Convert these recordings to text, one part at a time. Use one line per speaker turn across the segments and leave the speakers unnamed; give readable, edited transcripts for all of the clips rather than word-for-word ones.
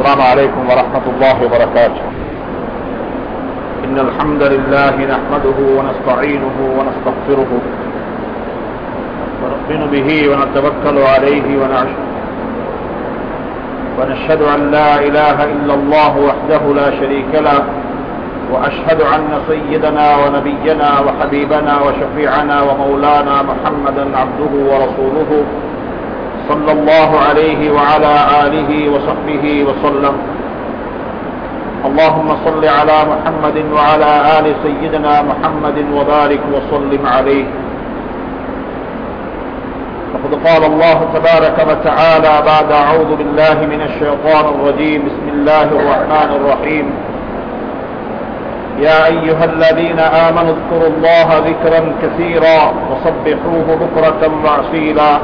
السلام عليكم ورحمة الله وبركاته. إن الحمد لله نحمده ونستعينه ونستغفره ونؤمن به ونتوكل عليه ونشهد أن لا إله إلا الله وحده لا شريك له، وأشهد أن سيدنا ونبينا وحبيبنا وشفيعنا ومولانا محمدا عبده ورسوله صلى الله عليه وعلى آله وصحبه وسلم. اللهم صل على محمد وعلى آل سيدنا محمد وبارك وسلم عليه. فقد قال الله تبارك وتعالى بعد أعوذ بالله من الشيطان الرجيم بسم الله الرحمن الرحيم. يا أيها الذين آمنوا اذكروا الله ذكرا كثيرا وسبحوه بكرة وأصيلا.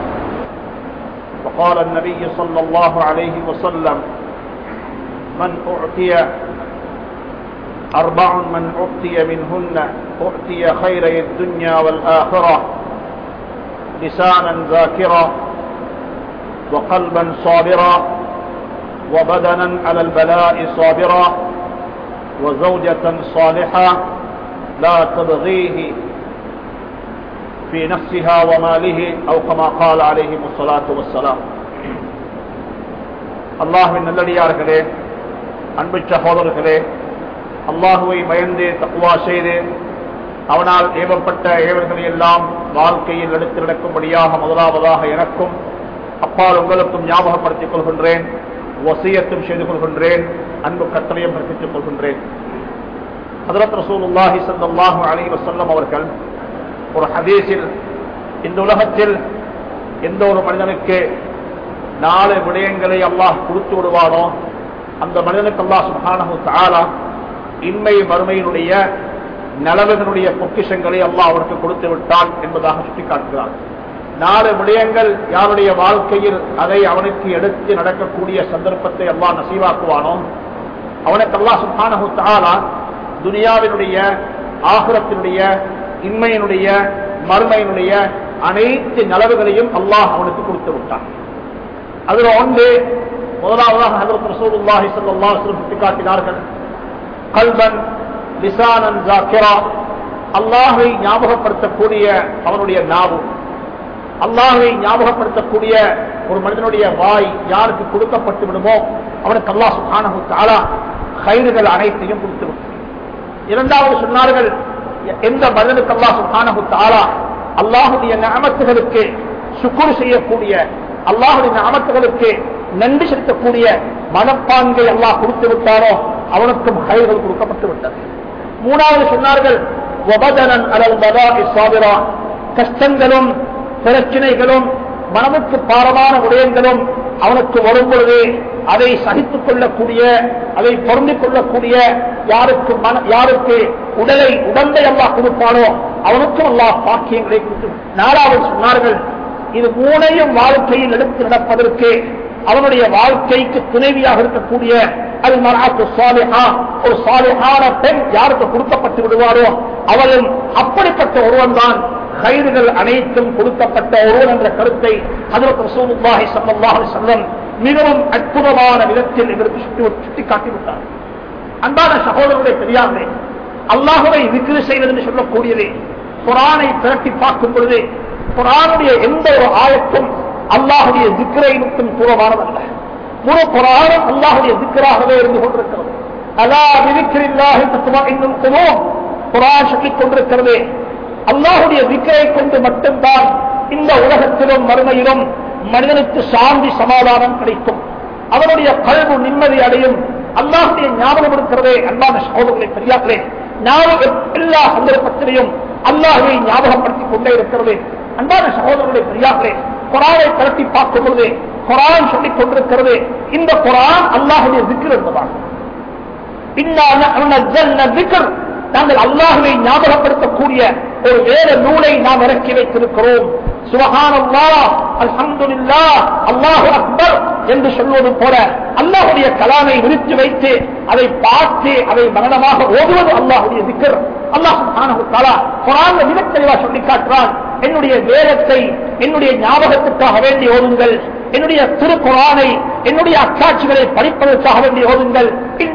وقال النبي صلى الله عليه وسلم: من أعطي أربع من أعطي منهن أعطي خيري الدنيا والآخرة: لسانا ذاكرا، وقلبا صابرا، وبدنا على البلاء صابرا، وزوجة صالحة لا تبغيه في نفسها وماله، أو كما قال عليه الصلاة والسلام. அல்லாஹ்வின் நல்லடியார்களே, அன்பு சகோதரர்களே, அல்லாஹுவை பயந்து தக்வா செய்து அவனால் ஏவப்பட்ட ஏவல்களை எல்லாம் வாழ்க்கையில் எடுத்து நடக்கும்படியாக முதலாவதாக எனக்கும் அப்பால் உங்களுக்கும் ஞாபகப்படுத்திக் கொள்கின்றேன், வசியத்தும் செய்து கொள்கின்றேன், அன்பு கட்டளையும் பிறப்பித்துக் கொள்கின்றேன். ஹஜ்ரத் ரசூலுல்லாஹி ஸல்லல்லாஹு அலைஹி வஸல்லம் அவர்கள் ஒரு ஹதீஸில், இந்த உலகத்தில் எந்த ஒரு மனிதனுக்கு 4 விடயங்களை அல்லாஹ் கொடுத்து விடுவானோ அந்த மனிதனுக்கு அல்லாஹ் சுப்ஹானஹு தஆலா இன்மை மறுமையினுடைய நலவுகளுடைய பொக்கிஷங்களை அல்லாஹ் அவருக்கு கொடுத்து விட்டான் என்பதாக சுட்டிக்காட்டுகிறார். 4 விடயங்கள் யாருடைய வாழ்க்கையில் அதை அவனுக்கு எடுத்து நடக்கக்கூடிய சந்தர்ப்பத்தை அல்லாஹ் நசீவாக்குவானோ அவனுக்கு அல்லாஹ் சுப்ஹானஹு தஆலா துனியாவினுடைய, ஆகிரத்தினுடைய, இன்மையினுடைய, மறுமையினுடைய அனைத்து நலவுகளையும் அல்லாஹ் அவனுக்கு கொடுத்து விட்டான். அதில் ஒன்று, முதலாவதாக ஹஜ்ரத் ரசூலுல்லாஹி ஸல்லல்லாஹு அலைஹி வஸல்லம் சுட்டிக்காட்டினார்கள்: கல்பன் லிசானன் ஸாக்கிரா, அல்லாஹ்வை ஞாபகப்படுத்தக்கூடிய அவனுடைய நாவு. அல்லாஹ்வை ஞாபகப்படுத்தக்கூடிய ஒரு மனிதனுடைய வாய் யாருக்கு கொடுக்கப்பட்டு விடுமோ அவனுக்கு அல்லாஹ் சுப்ஹானஹு தஆலா கைர்கள் அனைத்தையும் கொடுத்து விட்டான். இரண்டாவது சொன்னார்கள், எந்த மனிதனுக்கு அல்லாஹ் சுப்ஹானஹு தஆலா அல்லாஹ்வுடைய நிஅமத்துகளுக்கு சுக்ர் செய்யக்கூடிய, அல்லாஹ்வுடைய நிஅமத்துகளுக்கு நன்றி செலுத்தக்கூடிய மனப்பான்கை அல்லாஹ் கொடுத்து விட்டாரோ அவனுக்கும் கைகள் கொடுக்கப்பட்டு விட்டது. மூணாவது சொன்னார்கள், வபதனன் அலல் பலாஇ ஸாபிரா, கஷ்டங்களும் பிரச்சனைகளும் மனமுக்கு பாரமான விடயங்களும் அவனுக்கு வரும் பொழுது அதை சகித்துக் கொள்ளக்கூடிய, அதை பொருந்திக் கொள்ளக்கூடிய யாருக்கு உடம்பை அல்லாஹ் கொடுப்பானோ அவனுக்கும் அல்லாஹ் பாக்கியங்களை கொடுத்து. நாலாவது சொன்னார்கள், இது மூணையும் வாழ்க்கையில் எடுத்து நடப்பதற்கு அவனுடைய வாழ்க்கைக்கு துணைவியாக இருக்கக்கூடிய அல் மர்அத்து ஸாலிஹா, ஒரு சாலிஹான பெண் யாருக்கு கொடுக்கப்பட்டு விடுவாரோ அவளும் அப்படிப்பட்ட ஒருவன் தான் கைதுகள் அனைத்தும் கொடுக்கப்பட்ட ஒருவன் என்ற கருத்தை ஹஜ்ரத் ரசூலுல்லாஹி ஸல்லல்லாஹு அலைஹி வஸல்லம் மிகவும் அற்புதமான விதத்தில் இவருக்கு சுட்டிக்காட்டிவிட்டார். அன்பான சகோதரருடைய பெரியார்களே, அல்லாஹ்வை விக்ர் செய்வது என்று சொல்லக்கூடியது குர்ஆனை திரட்டி பார்க்கும் பொழுது குர்ஆனுடைய எந்த ஒரு ஆயத்தும் அல்லாஹ்வுடைய திக்ரை மட்டும் தூரமானதல்ல. முழு குர்ஆனும் அல்லாஹ்வுடைய திக்ராகவே இருந்து கொண்டிருக்கிறது. அலா பிதிக்ரில்லாஹி தத்மஇன்னுல் குலூப், குர்ஆன் சொல்லிக் கொண்டிருக்கிறது அல்லாஹ்வுடைய திக்ரை கொண்டு மட்டும்தான் இந்த உலகத்திலும் மறுமையிலும் மனிதனுக்கு சாந்தி சமாதானம் கிடைக்கும், அவனுடைய கல்வி நிம்மதி அடையும். அல்லாஹ்வுடைய ஞாபகம் இருக்கிறதே. அன்பான சகோதரர்களே, பெரியார்களே, ஞாபகம் எல்லா சந்தர்ப்பத்திலையும் அல்லாஹ்வை ஞாபகப்படுத்திக் கொண்டே இருக்கிறது. அன்பான சகோதரர்களே, பெரியார்களே, குர்ஆனை திரட்டி பார்க்கும் பொழுது குர்ஆன் சொல்லிக் கொண்டிருக்கிறது இந்த குர்ஆன் அல்லாஹ்வுடைய திக்ர் என்பதாக. இன்னா நஹ்னு நஸல்னா திக்ர், நாங்கள் அல்லாஹ்வை ஞாபகப்படுத்தக்கூடிய ஒரு வேத நூலை நாம் இறக்கி வைத்திருக்கிறோம். சுப்ஹானல்லாஹ், அல்ஹம்துலில்லாஹ், அல்லாஹு அக்பர் என்று சொல்வது போல அல்லாஹ்வுடைய கலாமை விரித்து வைத்து அதை பார்த்து அதை மரணமாக ஓதுவது அல்லாஹ்வுடைய திக்ர். அல்லாஹ் சுப்ஹானஹு வ தஆலா குர்ஆனில் மிகத் தெளிவாக சொல்லி காட்டுறான், என்னுடைய வேதத்தை என்னுடைய ஞாபகத்துக்காக வேண்டி ஓதுங்கள், என்னுடைய திருக்குர்ஆனை என்னுடைய அத்தாட்சிகளை படிப்பதற்காக வேண்டிய ஓதுங்கள்.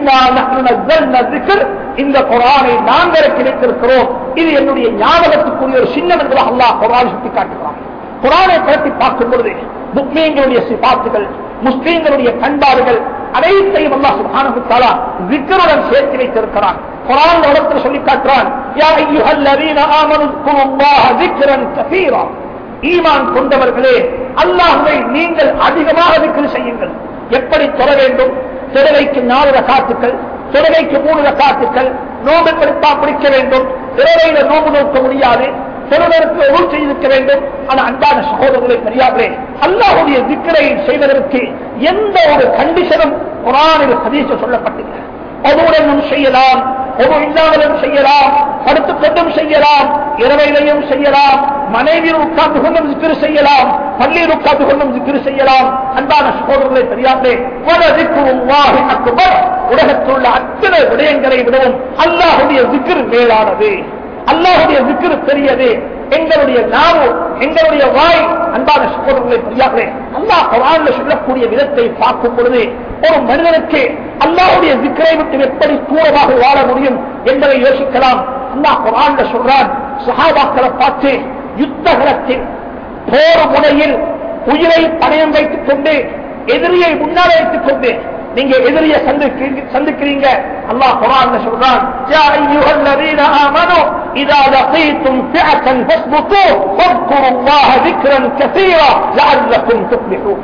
இந்த குர்ஆனை நாங்கள் கிடைத்திருக்கிறோம், இது என்னுடைய ஞாபகத்துக்குரிய ஒரு சின்னம் என்று அல்லாஹ் குர்ஆனை சுட்டி காட்டுகிறான். குர்ஆனை பற்றி பார்க்கும் பொழுது முஸ்லிம்களுடைய சிபாத்துகள், முஸ்லிம்களுடைய பண்பாடுகள் அனைத்தையும் அல்லாஹ் சுப்ஹானஹு வ தஆலா ذிக்ருடன் சேர்த்து வைத்திருக்கிறான். குர்ஆன் வளர்த்து சொல்லி காட்டுறான், யா அய்யுஹல்லதீன ஆமனு ذ்குருல்லாஹ ذிக்ரன் கஸீரா. ஈமான் கொண்டவர்களே, அல்லாஹ்வை நீங்கள் அதிகமாக திக்ர் செய்யுங்கள். எப்படி தொழ வேண்டும்? தொழுகைக்கு 4 ரக்காத்துக்கள், தொழுகைக்கு 3 ரக்காத்துக்கள், நோன்பு பிடிக்க வேண்டும். இரவையில நோன்பு நோக்க முடியாது, சிலருக்கு ஊர் செய்திருக்க வேண்டும். ஆனால் அன்பான சகோதரர்களை பெரியார்களே, அல்லாஹ்வுடைய திக்ரை செய்வதற்கு எந்த ஒரு கண்டிஷனும் குர்ஆனில் ஹதீஸில் சொல்லப்பட்டிருக்கிறது. ஒவ்வொருவரும் செய்யலாம், ஒவ்வொரு இல்லாமலும் செய்யலாம், படுத்துக் கொண்டும் செய்யலாம், இரவையிலையும் செய்யலாம், மனைவியில் உட்கார்ந்து கொண்டும் திக்ர் செய்யலாம், பள்ளியில் உட்கார்ந்து கொண்டும் திக்ர் செய்யலாம். அன்பான சகோதரர்களை பெரியார்களே, வலதிக்ருல்லாஹி அக்பர். உலகத்தில் உள்ள அத்தனை விடயங்களை விடவும் அல்லாஹ்வுடைய திக்ர் மேலானது, அல்லாஹ்வுடைய திக்ர் பெரியது. எங்களுடைய நாவு, எங்களுடைய வாய், அன்பான சகோதரர்களை பெரியார்களே, அல்லாஹ் குர்ஆனில் சொல்லக்கூடிய விதத்தை பார்க்கும் பொழுது ஒரு மனிதனுக்கு அல்லாஹ்வுடைய திக்ரை விட்டு எப்படி தூரமாக வாழ முடியும் என்பதை யோசிக்கலாம். அல்லாஹ் குர்ஆனில் சொல்றான், சஹாபாக்களை பார்த்து யுத்த களத்தில் போர் முனையில் உயிரை பணயம் வைத்துக் கொண்டு எதிரியை முன்னால் வைத்துக் கொண்டு நீங்க எதிரிய சந்திக்கிறீங்க. அல்லாஹ் குர்ஆன்ல சொல்றான், யா அய்யுஹல்லதீன ஆமனு இதா லகீதும் ஃபிஅத்தன் ஃபஸ்புது வذ்குருல்லாஹ ذிக்ரன் கஸீரா லஅல்லகும் துஃப்லிஹூன்.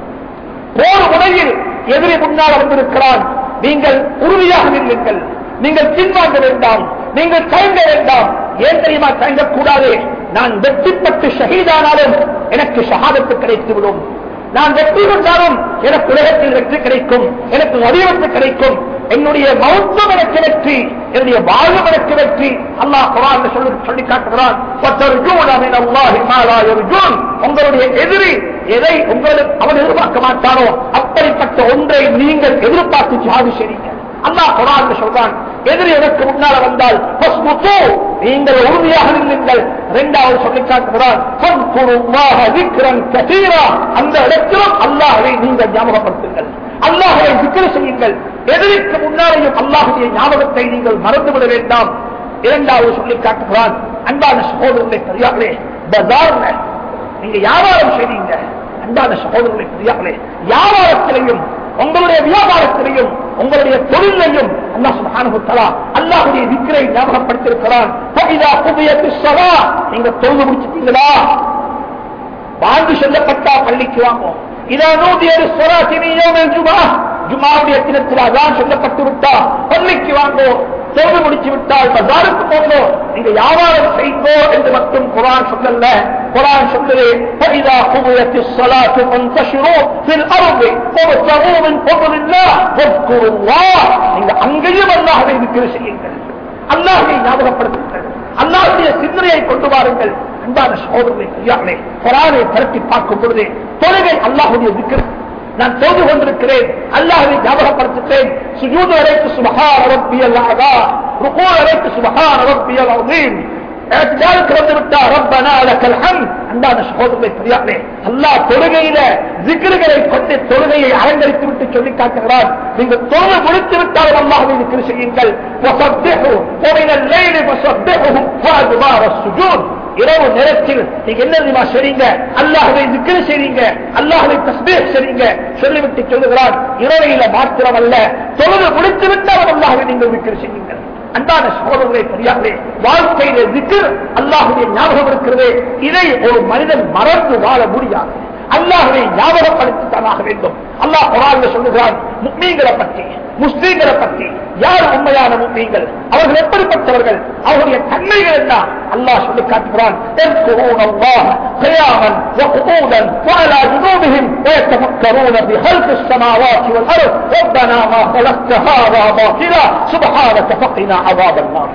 போர் முனையில் எதிரி முன்னால் வந்திருக்கிறான், நீங்கள் உறுதியாக நில்லுங்கள், நீங்கள் பின்வாங்க வேண்டாம், நீங்கள் தயங்க வேண்டாம். ஏன் தெரியுமா தயங்கக்கூடாது? நான் வெற்றிப்பட்டு ஷஹீதானாலும் எனக்கு ஷஹாதத்து கிடைத்துவிடும். நான் வெற்றி கொண்டாலும் எனக்கு உலகத்தில் வெற்றி கிடைக்கும், எனக்கு வடிவத்து கிடைக்கும். என்னுடைய மௌத்தும் எனக்கு வெற்றி, என்னுடைய வாழ்வும் எனக்கு வெற்றி. அல்லாஹ் குர்ஆனில் சொல்லி காட்டுகிறான், உங்களுடைய எதிரி எதை உங்களுக்கு அவன் எதிர்பார்க்க மாட்டானோ அப்படிப்பட்ட ஒன்றை நீங்கள் எதிர்பார்த்து ஜிஹாது செய்யுங்க. அல்லாஹ் குர்ஆனில் சொல்றான், எதிரி எனக்கு முன்னால வந்தால் நீங்கள் உறுதியாக நில்லுங்கள். இரண்டாவது சொல்லி காட்டுகிறான், அந்த இடத்திலும் அல்லாஹ்வை நீங்கள் ஞாபகப்படுத்துங்கள், அல்லாஹ்வை திக்ர் செய்யுங்கள். எதிரிக்கு முன்னாலேயும் அல்லாஹ்வுடைய ஞாபகத்தை நீங்கள் மறந்துவிட வேண்டாம். இரண்டாவது சொல்லி காட்டுகிறான், அன்பான சகோதரர்களை பெரியார்களே, பஜார்ல நீங்க வியாபாரம் செய்றீங்க. அன்பான சகோதரர்களை பெரியார்களே, வியாபாரத்திலையும் உங்களுடைய வியாபாரத்திலையும் உங்களுடைய தொழிலையும் அல்லாஹ் சுப்ஹானஹு வ தஆலா அல்லாஹ்வுடைய திக்ரை ஞாபகப்படுத்தியிருக்கிறான். ஃபஇதா குதியத்திஸ் ஸலாத், நீங்க தொழுது முடிச்சிட்டீங்களா? வாங்கு சொல்லப்பட்டா பள்ளிக்கு வாங்க. இதா நூதிய லிஸ்ஸலாத்தி மின் யௌமில் ஜும்ஆ, ஜும்ஆவுடைய தினத்தில் அதான் சொல்லப்பட்டு விட்டா பள்ளிக்கு வாங்க. தொழுது முடிச்சு விட்டால் பஜாருக்கு போங்க, நீங்க வியாபாரம் செய்யுங்கோ என்று மட்டும் குர்ஆன் சொல்லல. குர்ஆன் சொல்லுது, ஃபஇதா குதியத்திஸ் ஸலாத்து ஃபன்தஷிரு ஃபில் அர்தி வப்தகு மின் ஃபضலில்லாஹ் வذ்குருல்லாஹ். நீங்க அங்கேயும் அல்லாஹ்வை திக்ர் செய்யுங்கள், அல்லாஹ்வை ஞாபகப்படுத்துங்கள், அல்லாஹ்வுடைய சிந்தனையை கொண்டு வாருங்கள். அன்பான சகோதரர்களே பெரியார்களே, குர்ஆனை பரட்டி பார்க்கும் பொழுது தொழுகை அல்லாஹ்வுடைய திக்ர். நான் தொழுது கொண்டிருக்கிறேன், அல்லாஹ்வை ஞாபகப்படுத்துகிறேன். சுஜூது அலைக்கு சுப்ஹான ரப்பியல் அலா, ருகூ அலைக்கு சுப்ஹான ரப்பியல் அஸீம், இஅ்திதால் கிரந்து விட்டா ரப்பனா லக்கல் ஹம்த். அன்பான சகோதரர்களே பெரியார்களே, அல்லாஹ் தொழுகையில திக்ருகளை கொண்டு தொழுகையை அலங்கரித்து விட்டு சொல்லி காட்டுகிறார், நீங்கள் தொழுது முடித்து விட்டால் அல்லாஹ்வை திக்ர் செய்யுங்கள். வஸப்பிஹு வமினல் லைலி வஸப்பிஹு வஅத்பார ஸுஜூத். இரவு நேரத்தில் நீங்க என்ன தெரியுமா செய்றீங்க? அல்லாஹ்வை திக்ர் செய்றீங்க, அல்லாஹ்வை தஸ்பீஹ் செய்றீங்க. சொல்லிவிட்டு சொல்லுகிறார், இரவையில மாத்திரமல்ல, தொழுது முடித்து விட்டால் அல்லாஹ்வை நீங்கள் திக்ர் செய்யுங்கள். அன்பான சகோதரர்களே பெரியார்களே, வாழ்க்கையில திக்ர் அல்லாஹ்வுடைய ஞாபகம் இருக்கிறது. இதை ஒரு மனிதன் மறந்து வாழ முடியாது. அல்லாஹ்வை ஞாபகப்படுத்தித்தான் வேண்டும். அல்லாஹ் குர்ஆனில் சொல்லுகிறான், முஃமின்களை பற்றி, முஸ்லிம்களை பற்றி. யார் உண்மையான முஃமின்கள்? அவர்கள் எப்படிப்பட்டவர்கள்? அவருடைய தன்மைகள் என்ன? அல்லாஹ் சொல்லி காட்டுகிறான், யذ்குரூனல்லாஹ கியாமன் வகுஊதன் வஅலா ஜுனூபிஹிம் வயதஃபக்கரூன ஃபீ ஹல்கிஸ் ஸமாவாத்தி வல் அர்த் ரப்பனா மா ஹலக்த ஹாதா பாத்திலா சுப்ஹானக ஃபகினா அஸாபன் நார்.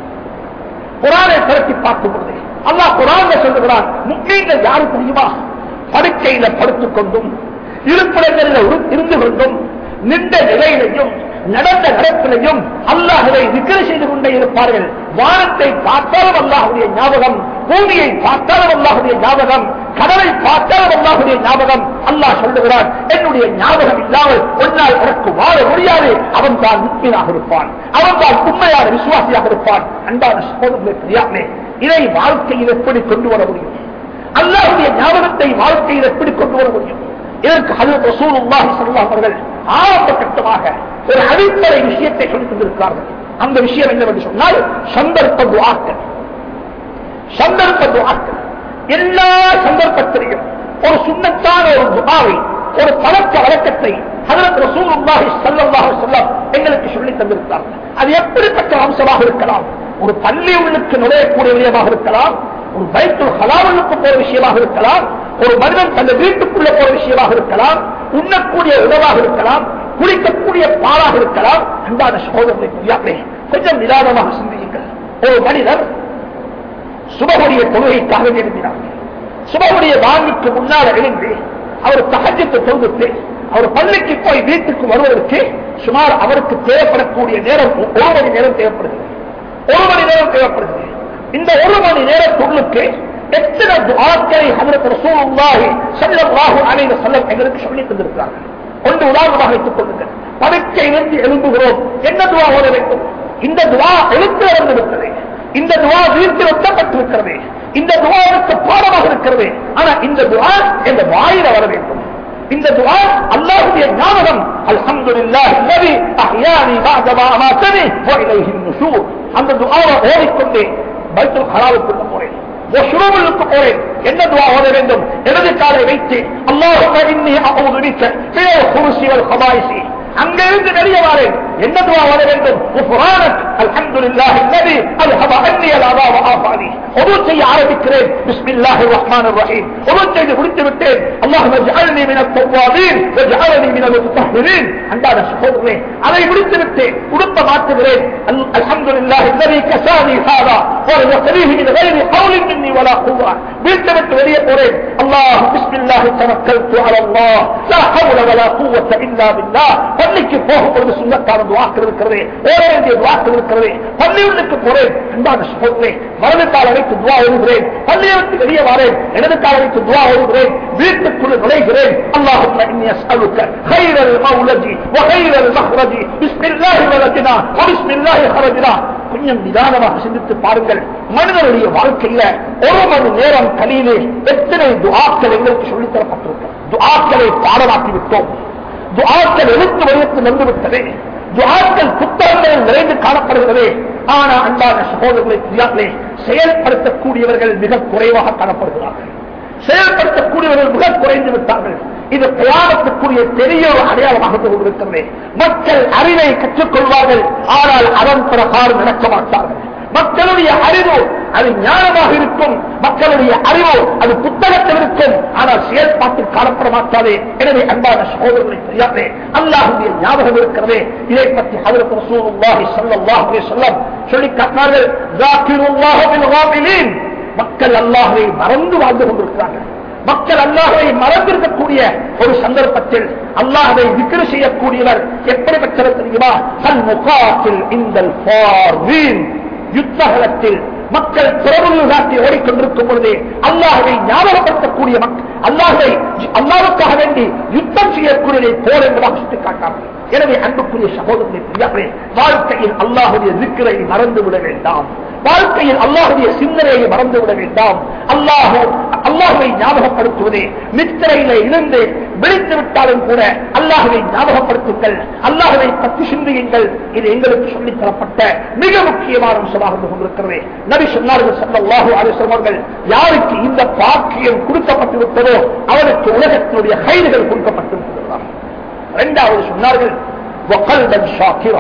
குர்ஆனை பரட்டி பார்க்கும் பொழுது அல்லாஹ் குர்ஆனில் சொல்லுகிறான், முஃமின்கள் யாரு தெரியுமா? படுக்கையில படுத்துக் கொண்டும் இருப்பிடங்களில் இருந்து கொண்டும் நின்ற நிலையிலையும் நடந்த நடப்பிலையும் அல்லாஹ்வை திக்ர் செய்து கொண்டே இருப்பார்கள். வானத்தை பார்த்தாலும் அல்லாஹ்வுடைய ஞாபகம், பூமியை பார்த்தாலும் அல்லாஹ்வுடைய ஞாபகம், கடலை பார்த்தால் அல்லாஹ்வுடைய ஞாபகம். அல்லாஹ் சொல்லுகிறான், என்னுடைய ஞாபகம் இல்லாமல் ஒன்றால் உனக்கு வாழ முடியாது. அவன் தான் முக்மீனாக இருப்பான், அவன் தான் உண்மையான விசுவாசியாக இருப்பான். அன்பான சகோதரர்களே, இதை வாழ்க்கையில் எப்படி கொண்டு வர முடியும்? அல்லாஹ்வுடைய ஞாபகத்தை வாழ்க்கையில் எப்படி கொண்டு வர முடியும்? இதற்கு ஹஜ்ரத் ரசூலுல்லாஹி ஸல்லல்லாஹு அலைஹி வஸல்லம் ஆரம்ப கட்டமாக ஒரு அடிப்படை விஷயத்தை சொல்லித் தந்திருக்கிறார்கள். அந்த விஷயம் என்னவென்று சொன்னால் சந்தர்ப்ப துஆக்கள். சந்தர்ப்ப துஆக்கள் எல்லா சந்தர்ப்பத்திலையும் ஒரு சுன்னத்தான ஒரு துஆவை, ஒரு பழக்க வழக்கத்தை ஹஜ்ரத் ரசூலுல்லாஹி ஸல்லல்லாஹு அலைஹி வஸல்லம் எங்களுக்கு சொல்லித் தந்திருக்கிறார்கள். அது எப்படிப்பட்ட அம்சமாக இருக்கலாம்? ஒரு பள்ளி உள்ளுக்கு நுழையக்கூடிய விஷயமாக இருக்கலாம், ஒரு பைத்துல் ஹலாலுக்கு போற விஷயமாக இருக்கலாம், ஒரு மனிதன் தன் வீட்டுக்குள்ள போற விஷயமாக இருக்கலாம், உண்ணக்கூடிய உணவாக இருக்கலாம், குளிக்கக்கூடிய பாலாக இருக்கலாம். அன்பான சகோதரர்களே, கொஞ்சம் நிதானமாக சிந்தியுங்கள். ஒரு மனிதர் சுபகுடைய தொழுகைக்காக எழுதினார். சுபகுடைய வாங்கிக்கு முன்னால் எழுந்து அவர் தஹஜ்ஜுத் தொழுது அவர் பள்ளிக்கு போய் வீட்டுக்கு வருவதற்கு சுமார் அவருக்கு தேவைப்படக்கூடிய நேரம் 1 மணி நேரம் தேவைப்படுகிறது. 1 மணி நேரம் தேவைப்படுகிறது. இந்த 1 மணி நேரத்துள்ளுக்கு எத்தனை துஆக்களை ஹஜ்ரத் ரசூலுல்லாஹி ஸல்லல்லாஹு அலைஹி வஸல்லம் எங்களுக்கு சொல்லித் தந்திருக்கிறார்கள். ஒன்று உதாரணமாக வைத்துக் கொள்ளுங்கள். படுக்கையிலிருந்து எழும்புகிறோம், என்ன துஆ ஓத வேண்டும்? இந்த துஆ எழுத்து வந்திருக்கிறது, இந்த துஆ வீட்டில் ஒட்டப்பட்டிருக்கிறது, இந்த துஆவுக்கு பாடமாக இருக்கிறது. ஆனா இந்த துஆ என்ற வாயில வர வேண்டும். இந்த துஆ அல்லாஹ்வுடைய ஞாபகம். அல்ஹம்துலில்லாஹி அல்லதி அஹ்யானி பஅத மா அமாதனி வ இலைஹி நுஷூர். அந்த துஆவை ஓதிக்கொண்டே பைத்துல் ஹலாலுக்கு போறேன், வஷ்ரூபுக்கு போறேன். என்ன துஆ ஓத வேண்டும்? இடது காலை வைத்து அல்லாஹும்ம இன்னி அஊது பிக மினல் குருசி வல் கபாயிசி. அங்கிருந்து வெளியே வாரேன். என்ன துஆ ஓத வேண்டும்? குஃப்ரானக் அல்ஹம்துலில்லாஹி அல்லதி அல்ஹப அன்னி அல்-அதா வ ஆஃபானி. உது செய்ய ஆரம்பிக்கிறேன். பிஸ்மில்லாஹிர் ரஹ்மானிர் ரஹீம். உது செய்து முடித்து விட்டேன். அல்லாஹும்ம ஜஅல்னி மினத் தவ்வாபீன் வ ஜஅல்னி மினல் முத்தஹ்ஹிரீன். அன்பான சகோதரர்களே, அதை முடித்து விட்டு உடுப்ப மாற்றுகிறேன். அல்ஹம்துலில்லாஹி அல்லதி கஸானி ஹாதா வ ரஸலிஹி மின் கைரி ஹவுலின் மின்னி வலா குவ்வா. வீட்டை விட்டு வெளியே போறேன். அல்லாஹ் பிஸ்மில்லாஹி தவக்கல்து அலல்லாஹ் லா ஹவுல வலா குவ்வத இல்லா பில்லாஹ். பள்ளிக்கு போகும்போது சுன்னத்தான துஆக்கள் இருக்கிறது, ஓட வேண்டிய துஆக்கள் இருக்கிறது. பள்ளியுள்ளுக்கு போறேன். அன்பான சகோதரர்களே, வலது காலை வைத்து துஆ ஓதுகிறேன். பள்ளியை விட்டு வெளியே வாரேன். இடது காலை வைத்து துஆ ஓதுகிறேன். வீட்டுக்குள் நுழைகிறேன். அல்லாஹும்ம இன்னி அஸ்அலுக கைரல் மௌலஜி வ கைரல் மஹ்ரஜி பிஸ்மில்லாஹி வலஜனா வ பிஸ்மில்லாஹி ஹரஜனா. கொஞ்சம் நிதானமாக சிந்தித்து பாருங்கள். மனிதனுடைய வாழ்க்கையில 1 மணி நேரம் கலியிலே எத்தனை துஆக்கள் எங்களுக்கு சொல்லித் தரப்பட்டிருக்கிறது. துஆக்களை பாடமாக்கி விட்டோம். துஆக்கள் எழுத்து வடிவத்தில் வந்துவிட்டது. துஆக்கள் புத்தகங்களில் நிறைந்து காணப்படுகிறது. ஆனா அன்பான சகோதரர்களை செயல்படுத்தக்கூடியவர்கள் மிக குறைவாக காணப்படுகிறார்கள். செயல்படுத்தக்கூடியவர்கள் மிக குறைந்து விட்டார்கள். இது பிரயாணத்துக்குரிய பெரிய ஒரு அடையாளமாக கொண்டிருக்கிறது. மக்கள் அறிவை கற்றுக்கொள்வார்கள், ஆனால் அதன் பிரகாரம் நடக்க மாட்டார்கள். மக்களுடைய அறிவு அது ஞானமாக இருக்கும், மக்களுடைய அறிவு அது புத்தகத்தில் இருக்கும், ஆனால் செயல்பாட்டில் காணப்பட மாட்டாது. எனவே அன்பான சகோதரர்களை தெரியாதே, அல்லாஹ்வுடைய ஞாபகம் இருக்கிறதே. இதை பற்றி ஹஜ்ரத் ரசூலுல்லாஹி ஸல்லல்லாஹு அலைஹி வஸல்லம் சொல்லி காட்டினார்கள். ஸாகிருல்லாஹ பில் காஃபிலீன். மக்கள் அல்லாஹ்வை மறந்து வாழ்ந்து கொண்டிருக்கிறார்கள். மக்கள் அல்லாஹ்வை மறந்திருக்கக்கூடிய ஒரு சந்தர்ப்பத்தில் அல்லாஹ்வை விக்ர் செய்யக்கூடியவர் எப்படிப்பட்டவர் தெரியுமா? அல் முகாத்தில் இந்தல் ஃபார்வீன். யுத்தகலத்தில் மக்கள் பிரபுகள் காட்டி ஓடிக்கொண்டிருக்கும் பொழுது அல்லாஹ்வை ஞாபகப்படுத்தக்கூடிய அல்லாஹ்வுக்காக வேண்டி யுத்தம் செய்யக்கூடியதை போர் என்பதாக சுட்டிக்காட்டார்கள். எனவே அன்புக்குரிய சகோதரர்களே, வாழ்க்கையில் அல்லாஹ்வுடைய திக்ரை மறந்துவிட வேண்டாம். வாழ்க்கையில் அல்லாஹ்வுடைய சிந்தனையை மறந்துவிட வேண்டாம். அல்லாஹ்வை ஞாபகப்படுத்துவதே நித்திரையில இருந்து விழித்து விட்டாலும் கூட அல்லாஹ்வை ஞாபகப்படுத்துங்கள், அல்லாஹ்வை பற்றி சிந்தியுங்கள். இது எங்களுக்கு சொல்லித் தரப்பட்ட மிக முக்கியமான அம்சமாக இருந்து கொண்டிருக்கிறது. நபி சொன்னார்கள் ஸல்லல்லாஹு அலைஹி வஸல்லம் அவர்கள், யாருக்கு இந்த பாக்கியம் கொடுக்கப்பட்டு விட்டதோ அவருக்கு உலகத்தினுடைய கைதுகள் கொடுக்கப்பட்டு விட்டதா. இரண்டாவது சொன்னார்கள், வகல்பன் ஷாக்கிரா.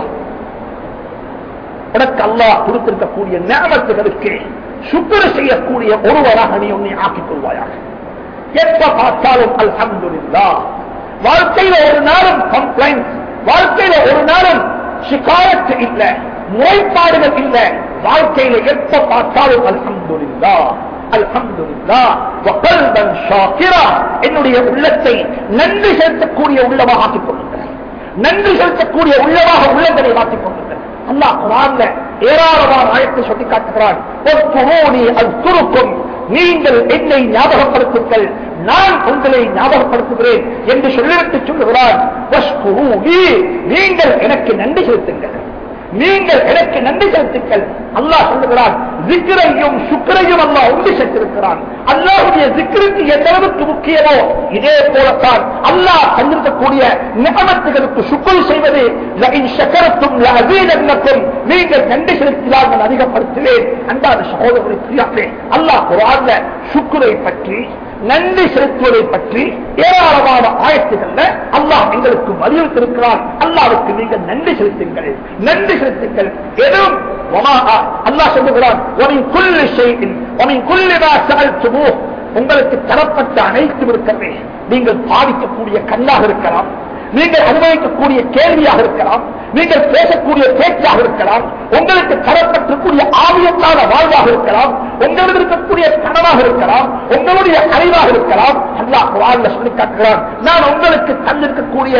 உனக்கு அல்லாஹ் கொடுத்திருக்கக்கூடிய நிஅமத்துகளுக்கு சுக்ர் செய்யக்கூடிய ஒருவராக நீ உன்னை ஆக்கிக் கொள்வாயாக. எப்ப பார்த்தாலும் அல்ஹம்துலில்லாஹ். வாழ்க்கையில ஒரு நாளும் கம்ப்ளைண்ட், வாழ்க்கையில ஒரு நாளும் ஷிகாயத் இல்ல, முறைப்பாடுகள் இல்ல. வாழ்க்கையில எப்ப பார்த்தாலும் அல்ஹம்துலில்லாஹ் அல்ஹம்துலில்லாஹ் வகல்பன் ஷாக்கிரா. என்னுடைய உள்ளத்தை நன்றி செலுத்தக்கூடிய உள்ளமாக ஆக்கிக் கொள்ளுங்கள், நன்றி செலுத்தக்கூடிய உள்ளமாக உள்ளங்களை மாற்றிக் கொள்ளுங்கள். அல்லாஹ் குர்ஆன்ல ஏராளமான ஆயத்தை சொல்லி காட்டுகிறான்.
நீங்கள் என்னை ஞாபகப்படுத்துங்கள், நான் உங்களை ஞாபகப்படுத்துகிறேன் என்று சொல்லிவிட்டு சொல்லுகிறார், நீங்கள் எனக்கு நன்றி செலுத்துங்கள், நீங்கள் எனக்கு நன்றி செலுத்துங்கள். அல்லாஹ் சொல்லுகிறான், ஜிக்ரையும் சுக்ரையும் அல்லாஹ் ஒன்று சேர்த்திருக்கிறான். அல்லாஹ்வுடைய ஜிக்ருக்கு எந்த அளவுக்கு முக்கியமோ இதே போலத்தான் அல்லாஹ் தந்திருக்கக்கூடிய நிஅமத்துகளுக்கு சுக்ர் செய்வது. லஇன் ஷக்கரத்தும் லஅஸீதன்னக்கும், நீங்கள் நன்றி செலுத்தினால் நான் அதிகப்படுத்துவேன். அன்பான சகோதரர்களே, பிரியர்களே, அல்லாஹ் குர்ஆன்ல சுக்ரை பற்றி, நன்றி செலுத்துவதை பற்றி ஏராளமான ஆயத்துகள்ல அல்லாஹ் எங்களுக்கு வலியுறுத்திருக்கிறார். அல்லாஹ்வுக்கு நீங்கள் நன்றி செலுத்துங்கள், நன்றி செலுத்துங்கள். எதுவும் அல்லாஹ் சொல்லுகிறான், உங்களுக்கு தரப்பட்ட அனைத்தும் இருக்கிறது. நீங்கள் பாதிக்கக்கூடிய கண்ணாக இருக்கலாம், நீங்கள் அனுபவிக்கக்கூடிய கேள்வியாக இருக்கலாம், நீங்கள் பேசக்கூடிய பேச்சாக இருக்கலாம், உங்களுக்கு தரப்பட்டிருக்கூடிய ஆவியத்தான வாழ்வாக இருக்கலாம், உங்களுக்கு இருக்கக்கூடிய கனவாக இருக்கலாம், உங்களுடைய அறிவாக இருக்கலாம். அல்லாஹ் குர்ஆன்ல சொல்லி காட்டுகிறான், நான் உங்களுக்கு தந்திருக்கக்கூடிய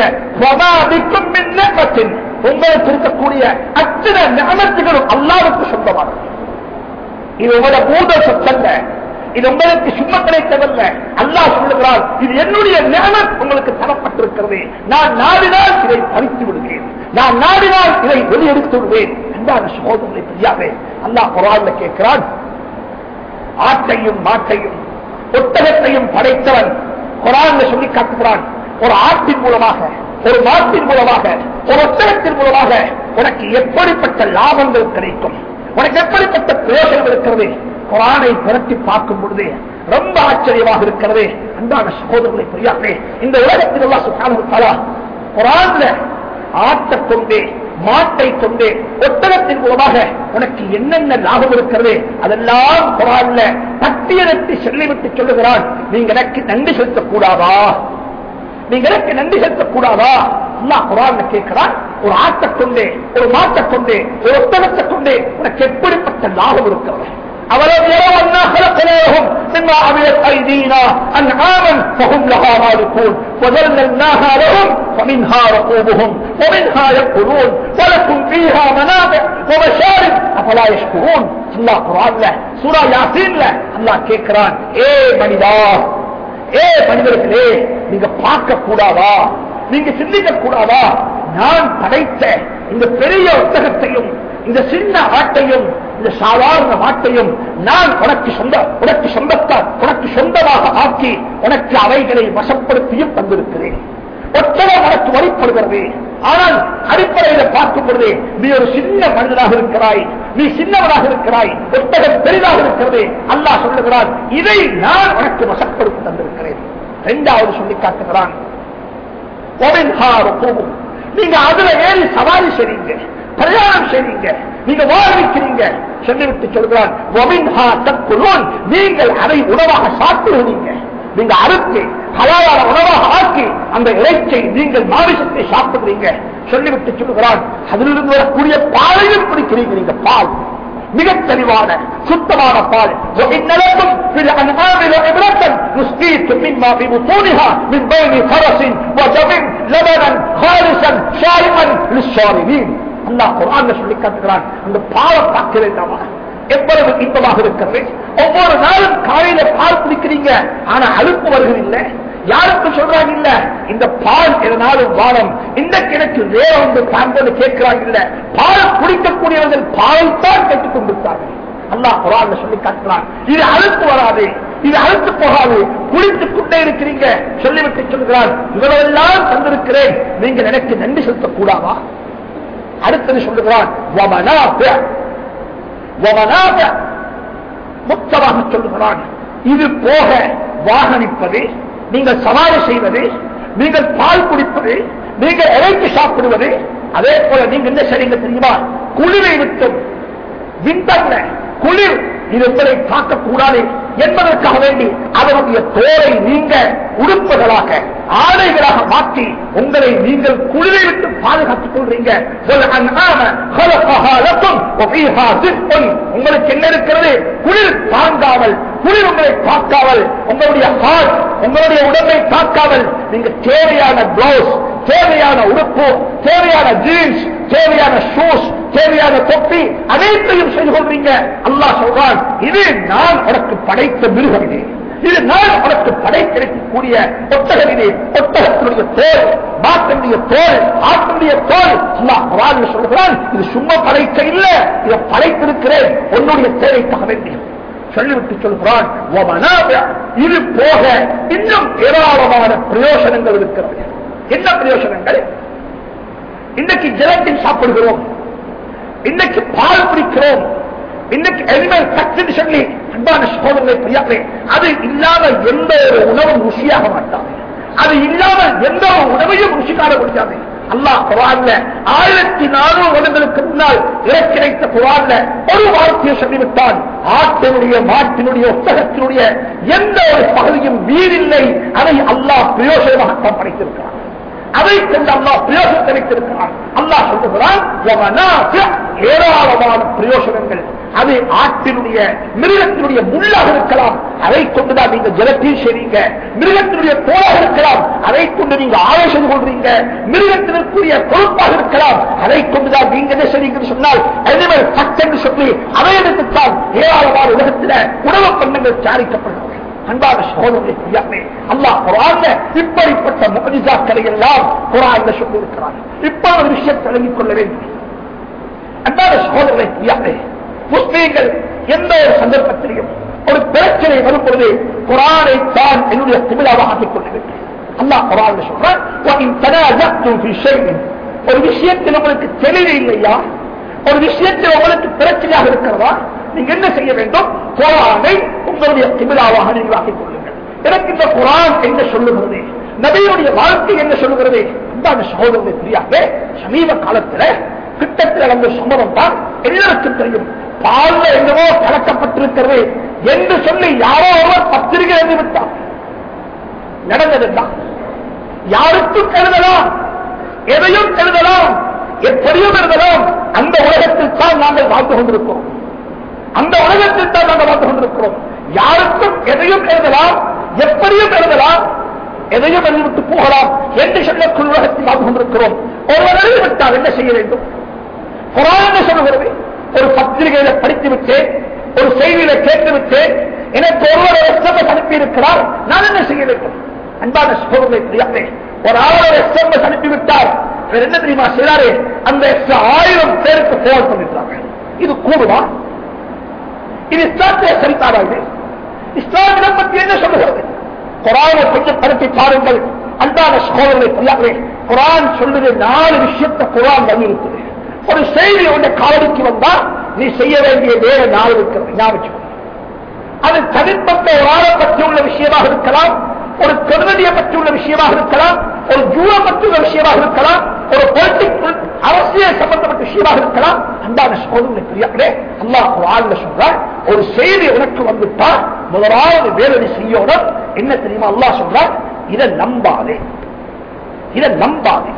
உங்களுக்கு இருக்கக்கூடிய அத்தனை நிஅமத்துகளும் அல்லாஹ்வுக்கு சொந்தமானது. இது உங்களோட மூட சொத்தல்ல, இது உங்களுக்கு சும்மா கிடைத்ததல்ல. அல்லாஹ் சொல்லுகிறார், இது என்னுடைய நிஅமத் உங்களுக்கு தரப்பட்டிருக்கிறது. நான் நாடினால் இதை பறித்து விடுவேன், நான் நாடினால் இதை வெளியெடுத்து விடுவேன். அன்பான சகோதரர்களை பெரியாரே, அல்லாஹ் குர்ஆன்ல கேட்கிறான், ஆட்டையும் மாட்டையும் ஒட்டகத்தையும் படைத்தவன் குர்ஆன்ல சொல்லி காட்டுகிறான். ஒரு ஆட்டின் மூலமாக, ஒரு மாட்டின் மூலமாக, ஒரு ஒட்டகத்தின் மூலமாக உனக்கு எப்படிப்பட்ட லாபங்கள் கிடைக்கும், உனக்கு எப்படிப்பட்ட பிரயோஜனம் இருக்கிறது. குர்ஆனை புரட்டி பார்க்கும் பொழுது ரொம்ப ஆச்சரியமாக இருக்கிறது. அன்பான சகோதரர்களை பெரியாரே, இந்த உலகத்தில் அல்லாஹ் சுப்ஹானஹு வ தஆலா குர்ஆன்ல ஆட்டை கொண்டே, மாட்டை கொண்டே, ஒட்டகத்தின் மூலமாக உனக்கு என்னென்ன லாபம் இருக்கிறது அதெல்லாம் குர்ஆன்ல பட்டியலிட்டு சொல்லிவிட்டு சொல்லுகிறான். நீங்க எனக்கு நன்றி செலுத்தக்கூடாதா, நீங்க எனக்கு நன்றி செலுத்தக்கூடாதா? அல்லாஹ் குர்ஆன்ல கேட்கிறான், ஒரு ஆட்டை கொண்டே, ஒரு மாட்டை கொண்டே, ஒரு ஒட்டகத்தை கொண்டே உனக்கு எப்படிப்பட்ட லாபம் இருக்கிறது. أولم يروا أنا خلقناهم مما عملت أيدينا أنعاما فهم لها مالكون وذللناها لهم ومنها ركوبهم ومنها يأكلون ولكم فيها منافع ومشارب أفلا يشكرون. الله قرآن له سورة ياسين له الله கேட்கிறான், ஏ மனிதா, ஏ மனிதர்களே, நீங்க பார்க்க கூடாதா, நீங்க சிந்திக்க கூடாதா? நான் படைத்த இந்த பெரிய ஒட்டகத்தையும், இந்த சின்ன ஆட்டையும், இந்த சாதாரண மாட்டையும் நான் உனக்கு சொந்தமாக ஆக்கி உனக்கு அவைகளை வசப்படுத்தியும் தந்திருக்கிறேன். ஒட்டகம் உனக்கு வழிபடுகிறது. ஆனால் அடிப்படையில் பார்க்கும் பொழுது நீ ஒரு சின்ன மனிதனாக இருக்கிறாய், நீ சின்னவனாக இருக்கிறாய், ஒட்டகம் பெரிதாக இருக்கிறது. அல்லாஹ் சொல்லுகிறான், இதை நான் உனக்கு வசப்படுத்தி தந்திருக்கிறேன். இரண்டாவது சொல்லி காட்டுகிறான், நீங்க அதுல ஏறி சவாரி செய்றீங்க, பிரயாணம் செய்றீங்க, நீங்க வாழ்விக்கிறீங்க. சொல்லிவிட்டு சொல்கிறான், நீங்கள் அதை உணவாக சாப்பிடுவீங்க, நீங்க அறுத்து ஹலாலான உணவாக ஆக்கி அந்த இறைச்சை நீங்கள் மாமிசத்தை சாப்பிடுறீங்க. சொல்லிவிட்டு சொல்லுகிறான், அதிலிருந்து வரக்கூடிய பாலையும் குடிக்கிறீங்க. நீங்க பால் மிக தெளிவான சுத்தமான பால். அல்லாஹ் குர்ஆன்ல சொல்லி காட்டுகிறான், அந்த பாலை பார்க்க வேண்டாமா, எவ்வளவு இன்பமாக இருக்கிறது. ஒவ்வொரு நாளும் காலையில பால் குடிக்கிறீங்க, ஆனா அழுப்பு வருகிறதில்லை. யாருக்கு சொல்றாங்க இல்ல, இந்த பால் எதனாலும் வாரம், இந்த கிணக்கு வேற வந்து தாங்கள் கேட்கிறாங்க இல்ல. பால் குடிக்கக்கூடியவர்கள் பாலைத்தான் கேட்டுக் கொண்டிருக்கிறார்கள். அல்லாஹ் குர்ஆன்ல சொல்லி காட்டுகிறான், இது அழுத்து வராது, இது அழுத்து போகாது, குடித்துக் கொண்டே இருக்கிறீங்க. சொல்லிவிட்டு சொல்கிறான், இவரெல்லாம் தந்திருக்கிறேன், நீங்கள் எனக்கு நன்றி செலுத்தக்கூடாதா? அடுத்தது சொல்லுகிறான், முத்தமாக சொல்லுகிறான், இது போக வாகனிப்பது, நீங்கள் சவாரி செய்வது, நீங்கள் பால் குடிப்பது, நீங்கள் இறைச்சி சாப்பிடுவது, அதே போல நீங்க என்ன செய்யுங்க தெரியுமா, குளிரை விட்டும் விண்டர்ல குளிர் இது உங்களை தாக்கக்கூடாது என்பதற்காக வேண்டி அதனுடைய தோலை நீங்க உடுப்புகளாக, ஆடைகளாக மாற்றி உங்களை நீங்கள் குளிரை விட்டு பாதுகாத்துக் கொள்றீங்க. உங்களுக்கு என்ன இருக்கிறது? குளிர் தாங்காமல், குளிர் உங்களை தாக்காமல், உங்களுடைய ஹார்ட், உங்களுடைய உடம்பை தாக்காமல் நீங்க தேவையான பிளவுஸ், தேவையான உடுப்பு, தேவையான ஜீன்ஸ், தேவையான ஷூஸ், தேவையான தொப்பி அனைத்தையும் செய்து கொள்றீங்க. அல்லாஹ் சொல்றான், இது நான் உனக்கு படைத்த மிருகமே, இது நான் உனக்கு படைத்திருக்கக்கூடிய ஒட்டகத்திலே ஒட்டகத்தினுடைய தோல், மாட்டினுடைய தோல், ஆட்டினுடைய தோல். அல்லாஹ் குர்ஆனில் சொல்கிறான், இது சும்மா படைக்க இல்ல, இதை படைத்திருக்கிறேன் உன்னுடைய தேவைக்காக வேண்டி சொல்லிவிட்டு சொல்கிறான், இது போக இன்னும் ஏராளமான பிரயோஜனங்கள் இருக்கிறது. என்ன பிரயோஜனங்கள்? இன்னைக்கு ஜெலட்டின் சாப்பிடுகிறோம், இன்னைக்கு பால் குடிக்கிறோம், இன்னைக்கு அனிமல் ஃபேட் சொல்லி அன்பான சகோதரர்களை பிரியாதே, அது இல்லாம எந்த ஒரு உணவும் ருசியாக மாட்டாது, அது இல்லாம எந்த ஒரு உணவையும் ருசி காண முடியாது. அல்லாஹ் குர்ஆன்ல 1400 வருடங்களுக்கு முன்னால் இறக்கி வைத்த குர்ஆன்ல ஒரு வார்த்தையை சொல்லிவிட்டான், ஆட்டினுடைய, மாட்டினுடைய, ஒட்டகத்தினுடைய எந்த ஒரு பகுதியும் வீரில்லை, அதை அல்லாஹ் பிரயோஜனமாகத்தான் படைத்திருக்கிறான், அதை கொண்டு அல்லாஹ் பிரயோஜனத்தை வைத்திருக்கிறான். அல்லாஹ் சொல்லுகிறான், ஏராளமான பிரயோஜனங்கள். அது ஆட்டினுடைய, மிருகத்தினுடைய முள்ளாக இருக்கலாம், அதை கொண்டுதான் நீங்க ஜலத்தில் செய்றீங்க. மிருகத்தினுடைய தோளாக இருக்கலாம், அதை கொண்டு நீங்க ஆலோசனை கொள்றீங்க. மிருகத்தினுடைய கொழுப்பாக இருக்கலாம், அதை கொண்டுதான் நீங்க என்ன செய்றீங்கன்னு சொன்னால் அனிமல் ஃபேட் என்று சொல்லி அதை எடுத்துத்தான் ஏராளமான உலகத்தில் உணவு பண்டங்கள் தயாரிக்கப்படுகிறது. அன்பான சகோதரர்களே, அல்லாஹ் குர்ஆன்ல இப்படிப்பட்ட முஅஜிசாக்களை எல்லாம் குர்ஆன்ல சொல்லி இருக்கிறார். இப்ப ஒரு விஷயத்தை விளங்கிக் கொள்ள வேண்டும். அன்பான சகோதரர்களே, முஸ்லீம்கள் எந்த ஒரு சந்தர்ப்பத்திலையும் ஒரு பிரச்சனை வரும் பொழுது குர்ஆனை தான் என்னுடைய கிபிலாவாக ஆக்கிக் கொள்ள வேண்டும். அல்லாஹ் குர்ஆன்ல சொல்றான், ஒரு விஷயத்தில் உங்களுக்கு தெளிவு இல்லையா, ஒரு விஷயத்தில் உங்களுக்கு பிரச்சனையாக இருக்கிறதா, நீங்க என்ன செய்ய வேண்டும்? குர்ஆனை உங்களுடைய கிபிலாவாக நீங்கள் ஆக்கிக் கொள்ளுங்கள். எனக்கு இந்த குர்ஆன் என்ன சொல்லுகிறது, நபியுடைய வாழ்க்கை என்ன சொல்லுகிறது? அன்பான சகோதரர்களை புரியாதே, சமீப காலத்தில் கிட்டத்தில் நடந்த சம்பவம் தான் எல்லாருக்கும் தெரியும். பால்ல என்னவோ கலக்கப்பட்டிருக்கிறது என்று சொல்லி யாரோ ஒருவர் பத்திரிகை எழுதிவிட்டார். நடந்ததுதான். யாருக்கும் எழுதலாம், எதையும் எழுதலாம், எப்படியும் எழுதலாம். அந்த உலகத்தில் தான் நாங்கள் வாழ்ந்து கொண்டிருக்கிறோம், அந்த உலகத்தில் தான் நாங்கள் வாழ்ந்து கொண்டிருக்கிறோம். யாருக்கும் எதையும் எழுதலாம், எப்படியும் எழுதலாம், எதையும் எழுதிவிட்டு போகலாம் என்று சொல்லக்கூடிய உலகத்தில் வாழ்ந்து கொண்டிருக்கிறோம். ஒருவர் எழுதிவிட்டால் என்ன செய்ய வேண்டும்? குர்ஆன் என்ன சொல்லுகிறது? ஒரு பத்திரிகையில படித்து விட்டேன், ஒரு செய்தியில கேட்டு விட்டேன், எனக்கு ஒருவர் எஸ்எம்எஸ் அனுப்பியிருக்கிறார், நான் என்ன செய்ய வேண்டும்? அன்பான சகோதரர்களை தெரியாதே, ஒரு ஆளோட எஸ்எம்எஸ் அனுப்பிவிட்டார், வேற என்ன தெரியுமா செய்யறாரு? அந்த 1000 பேருக்கு போன் பண்ணிட்டாங்க. இது கூடுமா? இது இஸ்லாத்திலே சரித்தாரா? இது இஸ்லாமிடம் பற்றி என்ன சொல்லுகிறது? குர்ஆனை கொஞ்சம் பரப்பி பாருங்கள். அன்பான சகோதரர்களை தெரியாதே, குர்ஆன் சொல்லுது 4 விஷயத்தை குர்ஆன் வலியுறுத்துது. ஒரு செய்தி உடைய காவலுக்கு வந்தா நீ செய்ய வேண்டிய வேற 4 இருக்கிறது, ஞாபகம். அது தனிப்பட்ட ஒரு ஆளை பற்றி உள்ள விஷயமாக இருக்கலாம், ஒரு கருவடியை பற்றி உள்ள விஷயமாக இருக்கலாம், ஒரு ஜூவ பற்றி உள்ள விஷயமாக இருக்கலாம், ஒரு பொலிட்டிக்கல் அரசியல் சம்பந்தப்பட்ட விஷயமாக இருக்கலாம். அன்பான சகோதரர்களை தெரியாதே, அல்லாஹ் குர்ஆன்ல சொல்றார், ஒரு செய்தி உனக்கு வந்துட்டா முதலாவது வேலை செய்யணும். என்ன தெரியுமா அல்லாஹ் சொல்றார்? இதை நம்பாதே, இதை நம்பாதே.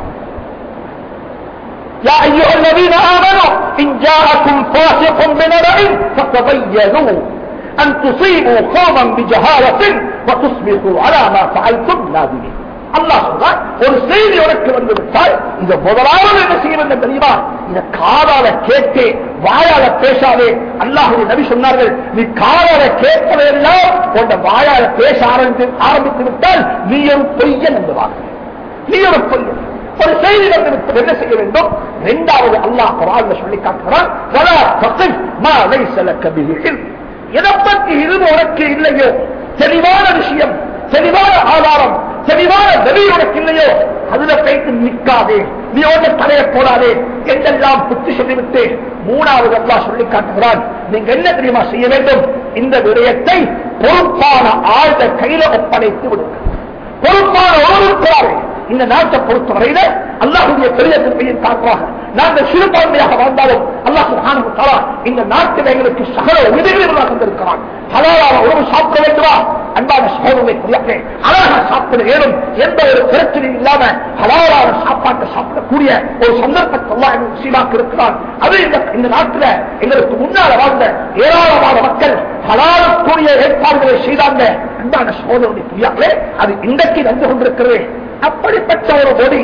يا أيها الذين آمنوا إن جاءكم فاسق بنبأ فتبينوا أن تصيبوا قوما بجهالة وتصبحوا على ما فعلتم نادمين. அல்லாஹ் சொல்றார், ஒரு செய்தி உனக்கு வந்து விட்டால் இதை முதலாவது என்ன செய்ய வேண்டும் தெரியுமா? இதை காதால கேட்டு வாயால பேசாதே. அல்லாஹ்வுடைய நபி சொன்னார்கள், நீ காதால கேட்பதையெல்லாம் உன் வாயால பேச ஆரம்பித்து விட்டால் நீ ஒரு பொய்யன் என்பதாக, நீ ஒரு பொய்யன். ஒரு செய்தி வந்து விட்டு என்ன செய்ய வேண்டும்? இரண்டாவது அல்லாஹ் குர்ஆன்ல சொல்லி காட்டுகிறான், வலா தகிஃப் மா லைஸ லக பிஹி இல்ம். எதை பற்றி இது உனக்கு இல்லையோ, தெளிவான விஷயம், தெளிவான ஆதாரம், தெளிவான நபி உனக்கு இல்லையோ, அதுல போய்த்து நிற்காதே, நீ ஒன்று தலைய போடாதே என்றெல்லாம் புத்தி சொல்லிவிட்டு மூணாவது அல்லாஹ் சொல்லி காட்டுகிறான், நீங்க என்ன தெரியுமா செய்ய வேண்டும்? இந்த விடயத்தை பொறுப்பான ஆழ்ந்த கையில ஒப்படைத்து விடுங்கள். பொறுப்பான ஒருவருக்காரே இந்த நாட்டை பொறுத்தவரையில அல்லாஹ்வுடைய பெரிய திருப்பையின் காரணமாக நாங்கள் சிறுபான்மையாக வாழ்ந்தாலும் அல்லாஹ் சுப்ஹானஹு வ தஆலா இந்த நாட்டில் எங்களுக்கு சகல உதவிகளாக தந்திருக்கிறான். ஹலாலான உணவு சாப்பிட வேண்டுமா? அன்பான சகோதரர்களை புரியாதே, அழகாக சாப்பிட வேணும், எந்த ஒரு பிரச்சனையும் இல்லாம ஹலாலான சாப்பாட்டை சாப்பிடக்கூடிய ஒரு சந்தர்ப்பத்தை அல்லாஹ் எங்களுக்கு சீராக்கி இருக்கிறான். அது இந்த நாட்டில் எங்களுக்கு முன்னால வாழ்ந்த ஏராளமான மக்கள் ஹலாலுக்குரிய ஏற்பாடுகளை செய்தாங்க. அன்பான சகோதரர்களை புரியாதே, அது இன்றைக்கு வந்து கொண்டிருக்கிறது. அப்படிப்பட்ட ஒரு மொழி,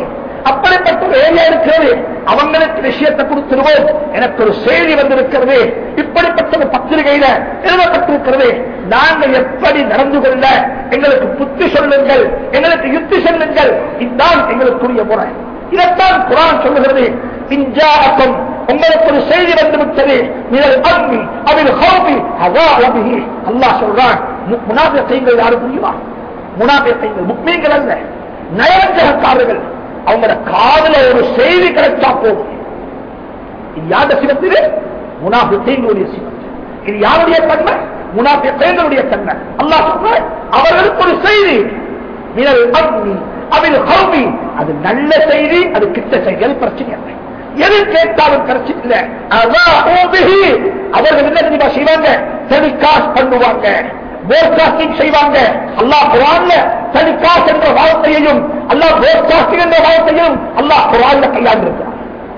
அப்படிப்பட்ட ஒரு ஏரியா இருக்கிறது, அவங்களுக்கு விஷயத்தை கொடுத்துருவோம். எனக்கு ஒரு செய்தி வந்திருக்கிறது, இப்படிப்பட்ட ஒரு பத்திரிகையில எழுதப்பட்டிருக்கிறது, நாங்கள் எப்படி நடந்து கொள்ள எங்களுக்கு புத்தி சொல்லுங்கள், எங்களுக்கு யுக்தி சொல்லுங்கள், இதுதான் எங்களுக்குரிய முறை. இதைத்தான் குர்ஆன் சொல்லுகிறது. இன்ஜாஅக்கும், உங்களுக்கு ஒரு செய்தி வந்துவிட்டது, மினல் அம்னி அவில் ஹௌஃபி அஸாஅபிஹி. அல்லாஹ் சொல்றான், முனாஃபிகீன்கள் யாரு தெரியுமா? முனாஃபிகீன்கள் முஃமின்கள் அல்ல, நயவஞ்சகக்காரர்கள். அவங்களோட காதுல ஒரு செய்தி கிடைச்சா போகும். இது யாருடைய சிவத்திலே? முனாஃபிகீன்களுடைய சிவம். இது யாருடைய தன்மை? முனாஃபிகீன்களுடைய தன்மை. அல்லாஹ் சொல்றான், அவர்களுக்கு ஒரு செய்தி, மினல் அம்னி அவில் ஹௌஃபி, அது நல்ல செய்தி, அது கிட்ட செய்தி, அது பிரச்சனை இல்லை. எது கேட்டாலும் பிரச்சனை இல்லை. அவர்கள் என்ன தெரியுமா செய்வாங்க? டெலிகாஸ்ட் பண்ணுவாங்க, போட்காஸ்டிங் செய்வாங்க. அல்லாஹ் குர்ஆன்ல டெலிகாஸ்ட் என்ற வார்த்தையையும் அல்லாஹ் போட்காஸ்டிங் என்ற வார்த்தையும் அல்லாஹ் குர்ஆன்ல கையாண்டிருக்கிறார்.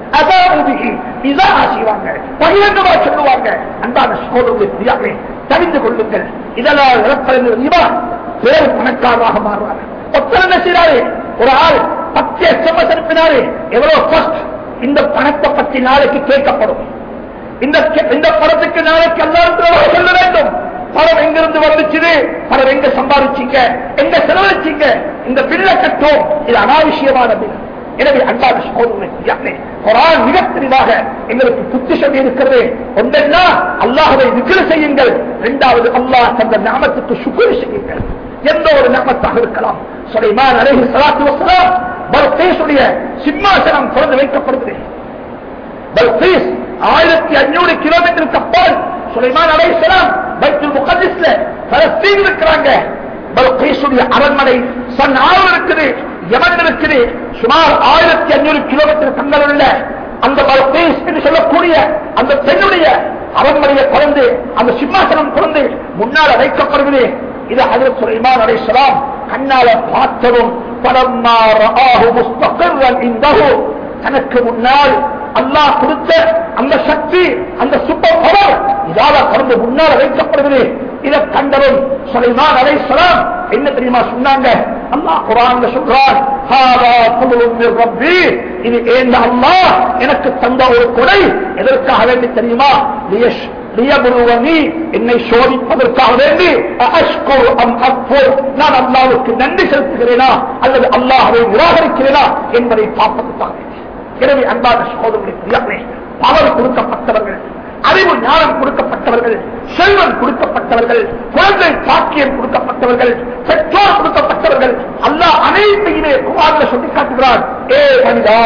பகிரங்கமா சொல்லுவாங்க. அன்பான சகோதரர்களே, தெரிந்து கொள்ளுங்கள், இதெல்லாம் இறப்பது பேர் பணக்காரராக மாறுவார். ஒத்தனை செய்றாரு, ஒரு ஆள் 10 SMS அனுப்பினாரு, எவ்வளவு ஃபர்ஸ்ட் இந்த பணத்தை பற்றி நாளைக்கு கேட்கப்படும். இந்த பணத்துக்கு நாளைக்கு எல்லாரும் சொல்ல வேண்டும். பணம் எங்கிருந்து வந்துச்சு, பணம் எங்க சம்பாதிச்சீங்க, எங்க செலவழிச்சீங்க, இந்த பில்லை கட்டும், இது அனாவசியமான பில். எனவே அன்பான சகோதரர்களே, குர்ஆன் மிக தெளிவாக எங்களுக்கு புத்தி சொல்லி இருக்கிறது. ஒன்றென்னா அல்லாஹ்வை திக்ர் செய்யுங்கள், இரண்டாவது அல்லாஹ் தந்த நிஅமத்துக்கு ஷுக்ர் செய்யுங்கள். எந்த ஒரு நிஅமத்தாக இருக்கலாம். சுலைமான் அலைஹிஸ்ஸலாத்து வஸ்ஸலாம் பல்கீஸுடைய சிம்மாசனம் திறந்து வைக்கப்படுகிறது. பல்கீஸ் 1500 கிலோமீட்டருக்கு அப்பால் சுலைமான் அலைஹிஸ்ஸலாம் பைத்துல் முகத்தஸ்ல பலஸ்தீன் இருக்கிறாங்க. பல்கீஸுடைய அரண்மனை சன்ஆவில் இருக்குது, யமன் இருக்குது. சுமார் 1500 கிலோமீட்டர் தங்கள் உள்ள அந்த பல்கீஸ் என்று சொல்லக்கூடிய அந்த பெண்ணுடைய அரண்மனையை திறந்து அந்த சிம்மாசனம் திறந்து முன்னால் வைக்கப்படுகிறது. இது ஹஜ்ரத் சுலைமான் அலைஹிஸ்ஸலாம் கண்ணால பார்த்ததும் பலம்மா ரஆஹு முஸ்தகிர்ரன் இன்தஹு, தனக்கு முன்னால் அல்லாஹ் கொடுத்த அந்த சக்தி, அந்த சூப்பர் பவர் இதால கடந்து முன்னால் வைக்கப்படுகிறது. இதை கண்டதும் சுலைமான் அலைஹிஸ்ஸலாம் என்ன தெரியுமா சொன்னாங்க? அல்லாஹ் குர்ஆன்ல சொல்றான், ஹாதா ஃபதுலுன் மின் ரப்பி, இது ஏன் அல்லாஹ் எனக்கு தந்த ஒரு கொடை. எதற்காக வேண்டி தெரியுமா? லியபுலுவனி, என்னை சோதிப்பதற்காக வேண்டி, அஷ்குரு அம் அக்ஃபுர், நான் அல்லாஹ்வுக்கு நன்றி செலுத்துகிறேனா அல்லது அல்லாஹ்வை நிராகரிக்கிறேனா என்பதை பார்ப்பதற்காக. எனவே அன்பான சகோதரர்களே, பவர் கொடுக்கப்பட்டவர்கள், அறிவு ஞானம் கொடுக்கப்பட்டவர்கள், செல்வம் கொடுக்கப்பட்டவர்கள், குழந்தை பாக்கியம் கொடுக்கப்பட்டவர்கள், பெற்றோர் கொடுக்கப்பட்டவர்கள், அல்லாஹ் அனைத்தையுமே குர்ஆன்ல சொல்லி காட்டுகிறார். ஏ மனிதா,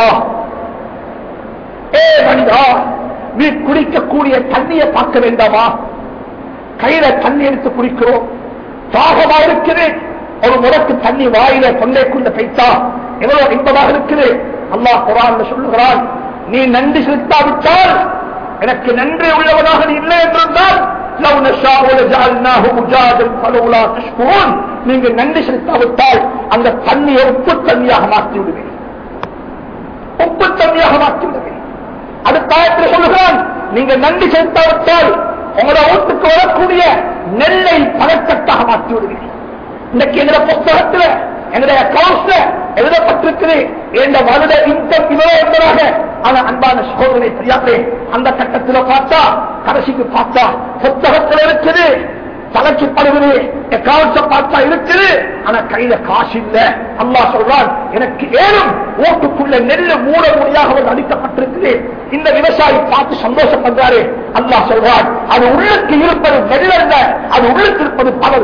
ஏ மனிதா, நீ குடிக்கக்கூடிய தண்ணியை பார்க்க வேண்டாமா? கையில தண்ணி எடுத்து குடிக்கிறோம், தாகமா இருக்குது. ஒரு முறைக்கு தண்ணி வாயில தொண்டைக்குள்ள பைத்தா எவ்வளவு இன்பமாக இருக்குது. அல்லாஹ் குர்ஆன்ல சொல்லுகிறான், நீ நன்றி செலுத்தாவிட்டால், எனக்கு நன்றி உள்ளவனாக நீ இல்லை என்றிருந்தால், நீங்க நன்றி செலுத்தாவிட்டால் அந்த தண்ணியை உப்பு தண்ணியாக மாற்றி விடுவேன், உப்பு தண்ணியாக மாற்றி விடுவேன். அடுத்த ஆயத்தில் சொல்லுகிறான், நீங்க நன்றி செலுத்தாவிட்டால் உங்களோட வீட்டுக்கு வரக்கூடிய நெல்லை பழக்கட்டாக மாற்றி விடுவேன். இன்னைக்கு எங்க புத்தகத்தில் எங்களுடைய அக்கௌண்ட்ஸ்ல எழுதப்பட்டிருக்குது என்ற வருட இன்கம் இவ்வளவு என்பதாக. ஆனா அன்பான சகோதரனை தெரியாதே, அந்த கட்டத்தில் பார்த்தா, கடைசிக்கு பார்த்தா புத்தகத்தில் இருக்குது, தலைக்கப்படுகிறது, அக்கௌண்ட்ஸ பார்த்தா இருக்குது, ஆனா கையில காசு இல்ல. அல்லாஹ் சொல்றான், எனக்கு ஏறும் ஓட்டுக்குள்ள நெல்லு மூட முடியாக அளிக்கப்பட்டிருக்குது. இந்த விவசாயி பார்த்து சந்தோஷம் பண்றாரு. அல்லாஹ் சொல்றான், அது உள்ளுக்கு இருப்பது நெல் அல்ல, அது உள்ளுக்கு இருப்பது பலர்.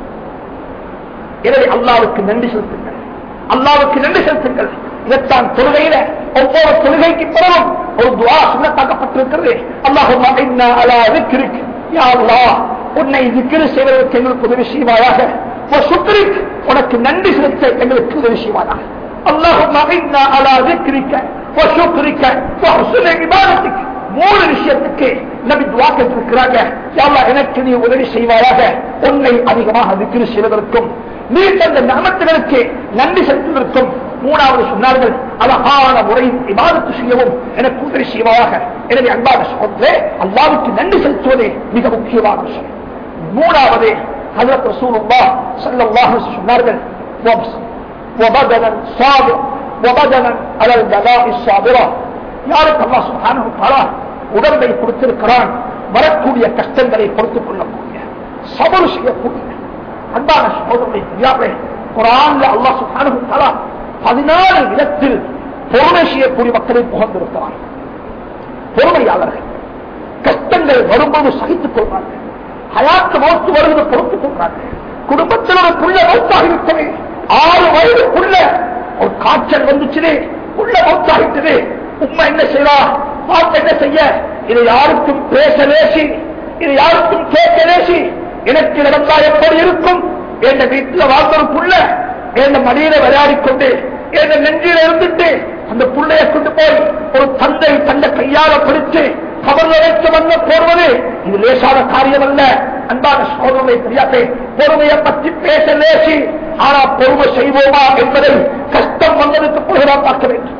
எனவே அல்லாஹ்வுக்கு நன்றி செலுத்துங்கள், அல்லாஹ்வுக்கு நன்றி செலுத்துங்கள். இதைத்தான் தொழுகையில ஒவ்வொரு தொழுகைக்கு பிறகும் ஒரு துஆ சுன்னத்தாக்கப்பட்டிருக்கிறது. அல்லாஹும்ம இன்னா அலா ذிக்ரிக், யா அல்லாஹ், உன்னை ذிக்ர் செய்வதற்கு எங்களுக்கு உதவி செய்வாயாக. வ ஷுக்ரிக், உனக்கு நன்றி செலுத்த எங்களுக்கு உதவி செய்வாயாக. அல்லாஹும்ம இன்னா அலா ذிக்ரிக வ ஷுக்ரிக வ ஹுஸ்னி இபாதத்திக். 3 விஷயத்துக்கு நபி துஆ கேட்டிருக்கிறாங்க. யா அல்லாஹ், எனக்கு நீ உதவி செய்வாயாக, உன்னை அதிகமாக ذிக்ர் செய்வதற்கும் நீ தந்த நிஅமத்துகளுக்கு நன்றி செலுத்துவதற்கும். 3வது சொன்னார்கள், அழகான முறையில் இபாதத்து செய்யவும் எனக்கு உதவி செய்வாயாக. எனவே அன்பான சகோதரர்களே, அல்லாஹ்வுக்கு நன்றி செலுத்துவதே மிக முக்கியமான விஷயம். 3வது ஹஜ்ரத் ரசூலுல்லாஹ் ஸல்லல்லாஹு அலைஹி வஸல்லம் சொன்னார்கள், வபதனன் சாபிர் யாருக்கு அல்லாஹ் சுப்ஹானஹு வ தஆலா உடம்பை கொடுத்திருக்கிறான், வரக்கூடிய கஷ்டங்களை பொறுத்துக் கொள்ளக்கூடிய சபர் செய்யக்கூடிய அன்பான சகோதரர்களை தெரியாமல் குர்ஆன்ல அல்லாஹ் சுப்ஹானஹு வ தஆலா 14 விதத்தில் பொறுமை செய்யக்கூடிய மக்களை புகழ்ந்திருக்கிறான். பொறுமையாளர்கள் கஷ்டங்கள் வரும்போது சகித்துக் கொள்வார்கள், ஹயாத்து மௌத்து வருவது பொறுத்துக் கொள்வார்கள். குடும்பத்தில் ஒரு புள்ள மௌத்தாகிவிட்டது, 6 வயதுக்குள்ள ஒரு காய்ச்சல் வந்துச்சு, புள்ள மௌத்தாகிட்டது. உம்மா என்ன செய்யறா, பாப்பா என்ன செய்ய, இதை யாருக்கும் பேச லேசி, இதை யாருக்கும் கேட்க லேசி. எனக்கு நடந்தா எப்படி இருக்கும், என் வீட்டில் வாழ்ந்த புள்ள என் மடியில விளையாடிக்கொண்டு என் நெஞ்சில இருந்துட்டு அந்த புள்ளைய கொண்டு போய் ஒரு தந்தை தந்த கையால பிடித்து கவர்ல வைத்து வந்து போடுவது இது லேசான காரியம் அல்ல. அன்பான சகோதரனை தெரியாதே, பொறுமையை பற்றி பேச லேசி, ஆனா பொறுமை செய்வோமா என்பதை கஷ்டம் வந்ததுக்கு பிறகுதான் பார்க்க வேண்டும்.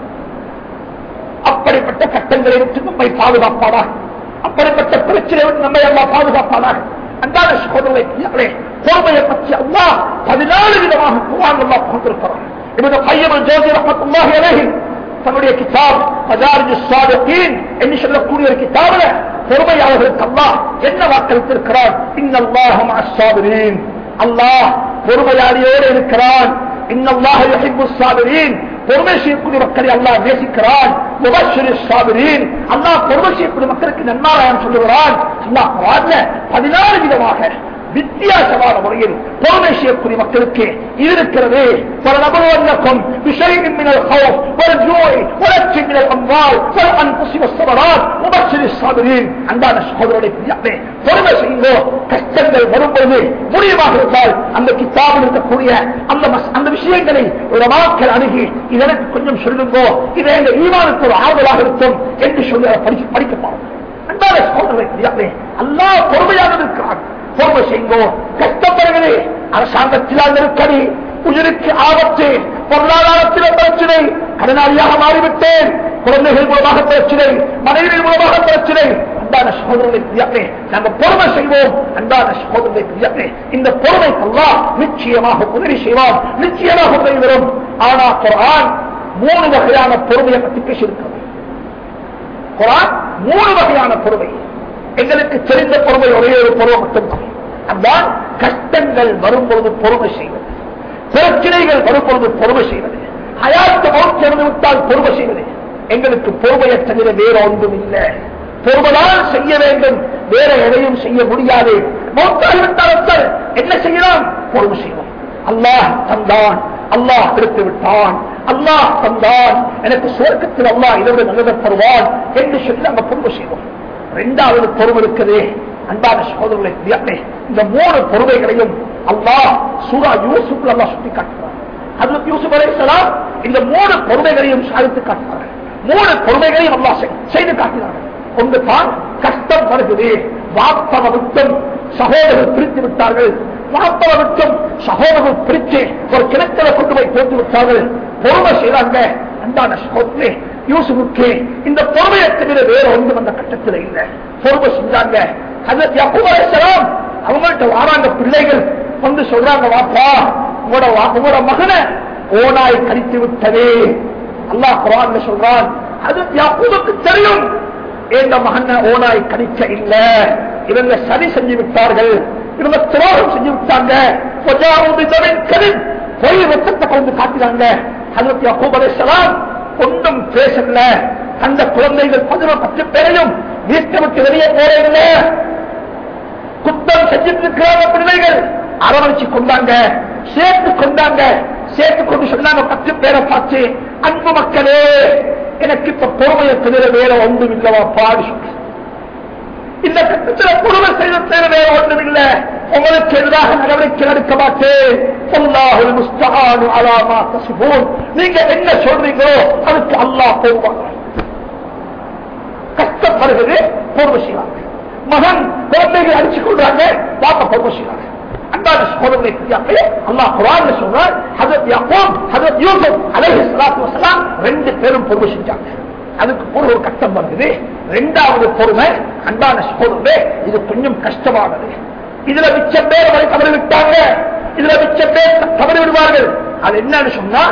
அப்படிப்பட்ட கட்டங்களை விட்டு நம்மை பாதுகாப்பானாக, அப்படிப்பட்ட பிரச்சனை விட்டு நம்மை எல்லாம் பாதுகாப்பானாக. அன்பான சகோதரனை தெரியாதே, பொறுமையை பற்றி அல்லாஹ் 14 விதமாக குர்ஆன் அல்லாஹ் கொண்டிருக்கிறார். இப்னு கையம் அல்-ஜௌஸி ரஹ்மத்துல்லாஹி அலைஹி தன்னுடைய கிதாப் மஜாரிஜுஸ் ஸாலிஹீன் என்று சொல்லக்கூடிய ஒரு கிதாபில் பொறுமையாளர்களுக்கு அல்லாஹ் என்ன வாக்களித்திருக்கிறார், இன்னல்லாஹ மஅஸ் ஸாபிரீன், அல்லாஹ் பொறுமையாளியோடு இருக்கிறான். இன்னல்லாஹ யுஹிப்புஸ் ஸாபிரீன், பொறுமை செய்யக்கூடிய மக்களை அல்லாஹ் நேசிக்கிறான். முபஷ்ஷிருஸ் ஸாபிரீன், அல்லாஹ் பொறுமை செய்யக்கூடிய மக்களுக்கு நன்மாராயம் சொல்லுகிறான். அல்லாஹ் குர்ஆன்ல 14 விதமாக வித்தியாசமான முறையில் பொறுமை செய்யக்கூடிய மக்களுக்கு இது இருக்கிறது. பலநபுவன்னக்கும் பிஷைஇன் மினல் ஹௌஃப் வல்ஜூஇ வலக்ஸி மினல் அம்வால் வல்அன்ஃபுஸி வஸ்ஸபராத் முபஷ்ஷிருஸ் ஸாபிரீன். அன்பான சகோதரர்களே, பிரியமே, பொறுமை செய்யுங்கோ. கஷ்டங்கள் வரும்போது முடிவாக இருந்தால் அந்த கிதாபில் இருக்கக்கூடிய அந்த விஷயங்களை உலமாக்கள் அணுகி இதற்கு கொஞ்சம் சொல்லுங்கோ, இது எங்க ஈமானுக்கு ஒரு ஆவலாக இருக்கும் என்று சொல்லி படிக்க பாருங்க. அன்பான சகோதரர்களே, பிரியமே, அல்லாஹ் பொறுமையாக இருக்கிறான். பொறுமை செய்யுங்கோ. கஷ்டப்படுகிறது, அரசாங்கத்திலால் நெருக்கடி, உயிருக்கு ஆபத்து, பொருளாதாரத்தில் பிரச்சனை, கடனாளியாக மாறிவிட்டேன், குழந்தைகள் மூலமாக பிரச்சனை, மனைவிகள் மூலமாக பிரச்சனை. அன்பான சகோதரர்களை பிரியமே, நாங்கள் பொறுமை செய்வோம். அன்பான சகோதரர்களை பிரியமே, இந்த பொறுமை அல்லாஹ் நிச்சயமாக உதவி செய்வான், நிச்சயமாக உதவி வரும். ஆனா குர்ஆன் 3 வகையான பொறுமையை பற்றி பேசியிருக்கிறது. குர்ஆன் 3 வகையான பொறுமை. எங்களுக்கு தெரிந்த பொறுமை ஒரே ஒரு பொறுமை மட்டும்தான், அதான் கஷ்டங்கள் வரும்பொழுது பொறுமை செய்வது, பிரச்சனைகள் வரும்பொழுது பொறுமை செய்வது, ஹயாத்து மௌத் இருந்து விட்டால் பொறுமை செய்வது. எங்களுக்கு பொறுமையை தவிர வேற ஒன்றும் இல்லை. பொறுமைதான் செய்ய வேண்டும், வேற எதையும் செய்ய முடியாது. மௌத்தாகிவிட்டால் என்ன செய்யலாம்? பொறுமை செய்வோம். அல்லாஹ் தந்தான், அல்லாஹ் எடுத்து விட்டான், அல்லாஹ் தந்தான், எனக்கு சுவர்க்கத்தில் அல்லாஹ் இதோடு நல்லதை தருவான் என்று சொல்லி நம்ம பொறுமை செய்வோம். 2வது பொறுமை இருக்குது. அன்பான சகோதரர்களை, இந்த 3 பொறுமைகளையும் அல்லாஹ் சூரா யூசுப்ல அல்லாஹ் சுட்டி காட்டுகிறார். ஹஜ்ரத் யூசுப் அலைஹிஸ்ஸலாம் இந்த 3 பொறுமைகளையும் சாதித்து காட்டுகிறார்கள். 3 பொறுமைகளையும் அல்லாஹ் செய்து காட்டினார்கள். ஒன்று தான் கஷ்டம் வருகிறது, வாப்பவ விட்டும் சகோதரர்கள் பிரித்து விட்டார்கள், வாப்பவ விட்டும் சகோதரர்கள் பிரித்து ஒரு கிணத்துல கொண்டு போய் போட்டு விட்டார்கள். பொறுமை செய்தாங்க. அன்பான சகோதரர்களே, யூசுஃபுக்கு இந்த பொறுமையை தவிர வேற ஒன்றும் அந்த கட்டத்தில் இல்லை. பொறுமை செஞ்சாங்க. ஹஜ்ரத் யாக்கூப் அலைஹிஸ்ஸலாம் அவங்கள்ட்ட வாராங்க பிள்ளைகள் வந்து சொல்றாங்க, வாப்பா உங்களோட மகனை ஓனாய் கடித்து விட்டதே. அல்லாஹ் குர்ஆன்ல சொல்றான், ஹஜ்ரத் யாக்கூபுக்கு தெரியும் இந்த மகனை ஓனாய் கடிச்ச இல்ல, இவங்க சரி செஞ்சு விட்டார்கள், இவங்க துரோகம் செஞ்சு விட்டாங்க, பொய் ரத்தத்தை கொண்டு காட்டினாங்க. ஹஜ்ரத் யாக்கூப் அலைஹிஸ்ஸலாம் ஒன்றும் பேசல. அந்த குழந்தைகள் 10 பேரையும் வீட்டை விட்டு வெளியே போறதில்லை. குத்தம் செஞ்சிட்டு இருக்கிறாங்க பிள்ளைகள், அரவணைச்சு கொண்டாங்க, சேர்த்து கொண்டாங்க. சேர்த்து கொண்டு சொன்னாங்க 10 பேரை பார்த்து, அன்பு மக்களே, எனக்கு இப்ப பொறுமையை தவிர வேற ஒன்றும் இல்லவா பாடி சொல்லி இந்த கட்டத்தில் பொறுமை செய்த தவிர வேற ஒன்றும் இல்லை. உங்களுக்கு எதிராக நடவடிக்கை எடுக்க மாட்டேன். அல்லாஹுல் முஸ்தஆனு அலா மா தஸிபூன். நீங்க என்ன சொல்றீங்களோ அதுக்கு அல்லாஹ் பொறுப்பாங்க. கஷ்டப்படுகிறது, பொறுமை செய்வாங்க. மகன் குழந்தைகள் அடிச்சு கொள்றாங்க, பாப்பா பொறுமை செய்வாங்க. அன்பான சகோதரர்களை பிரியாமலே அல்லாஹ் குர்ஆன்ல சொல்றார், ஹஜ்ரத் யாக்கூப் ஹஜ்ரத் யூசுப் அலைஹிஸ்ஸலாத்து வஸலாம் 2 பேரும் பொறுமை செஞ்சாங்க. அதுக்கு ஒரு கஷ்டம் வருது. 2வது பொறுமை, அன்பான சகோதரர்களே, இது கொஞ்சம் கஷ்டமானது. இதுல மிச்ச பேர் வரை தவறி விட்டாங்க, இதுல மிச்ச பேர் தவறி விடுவார்கள். அது என்னன்னு சொன்னா,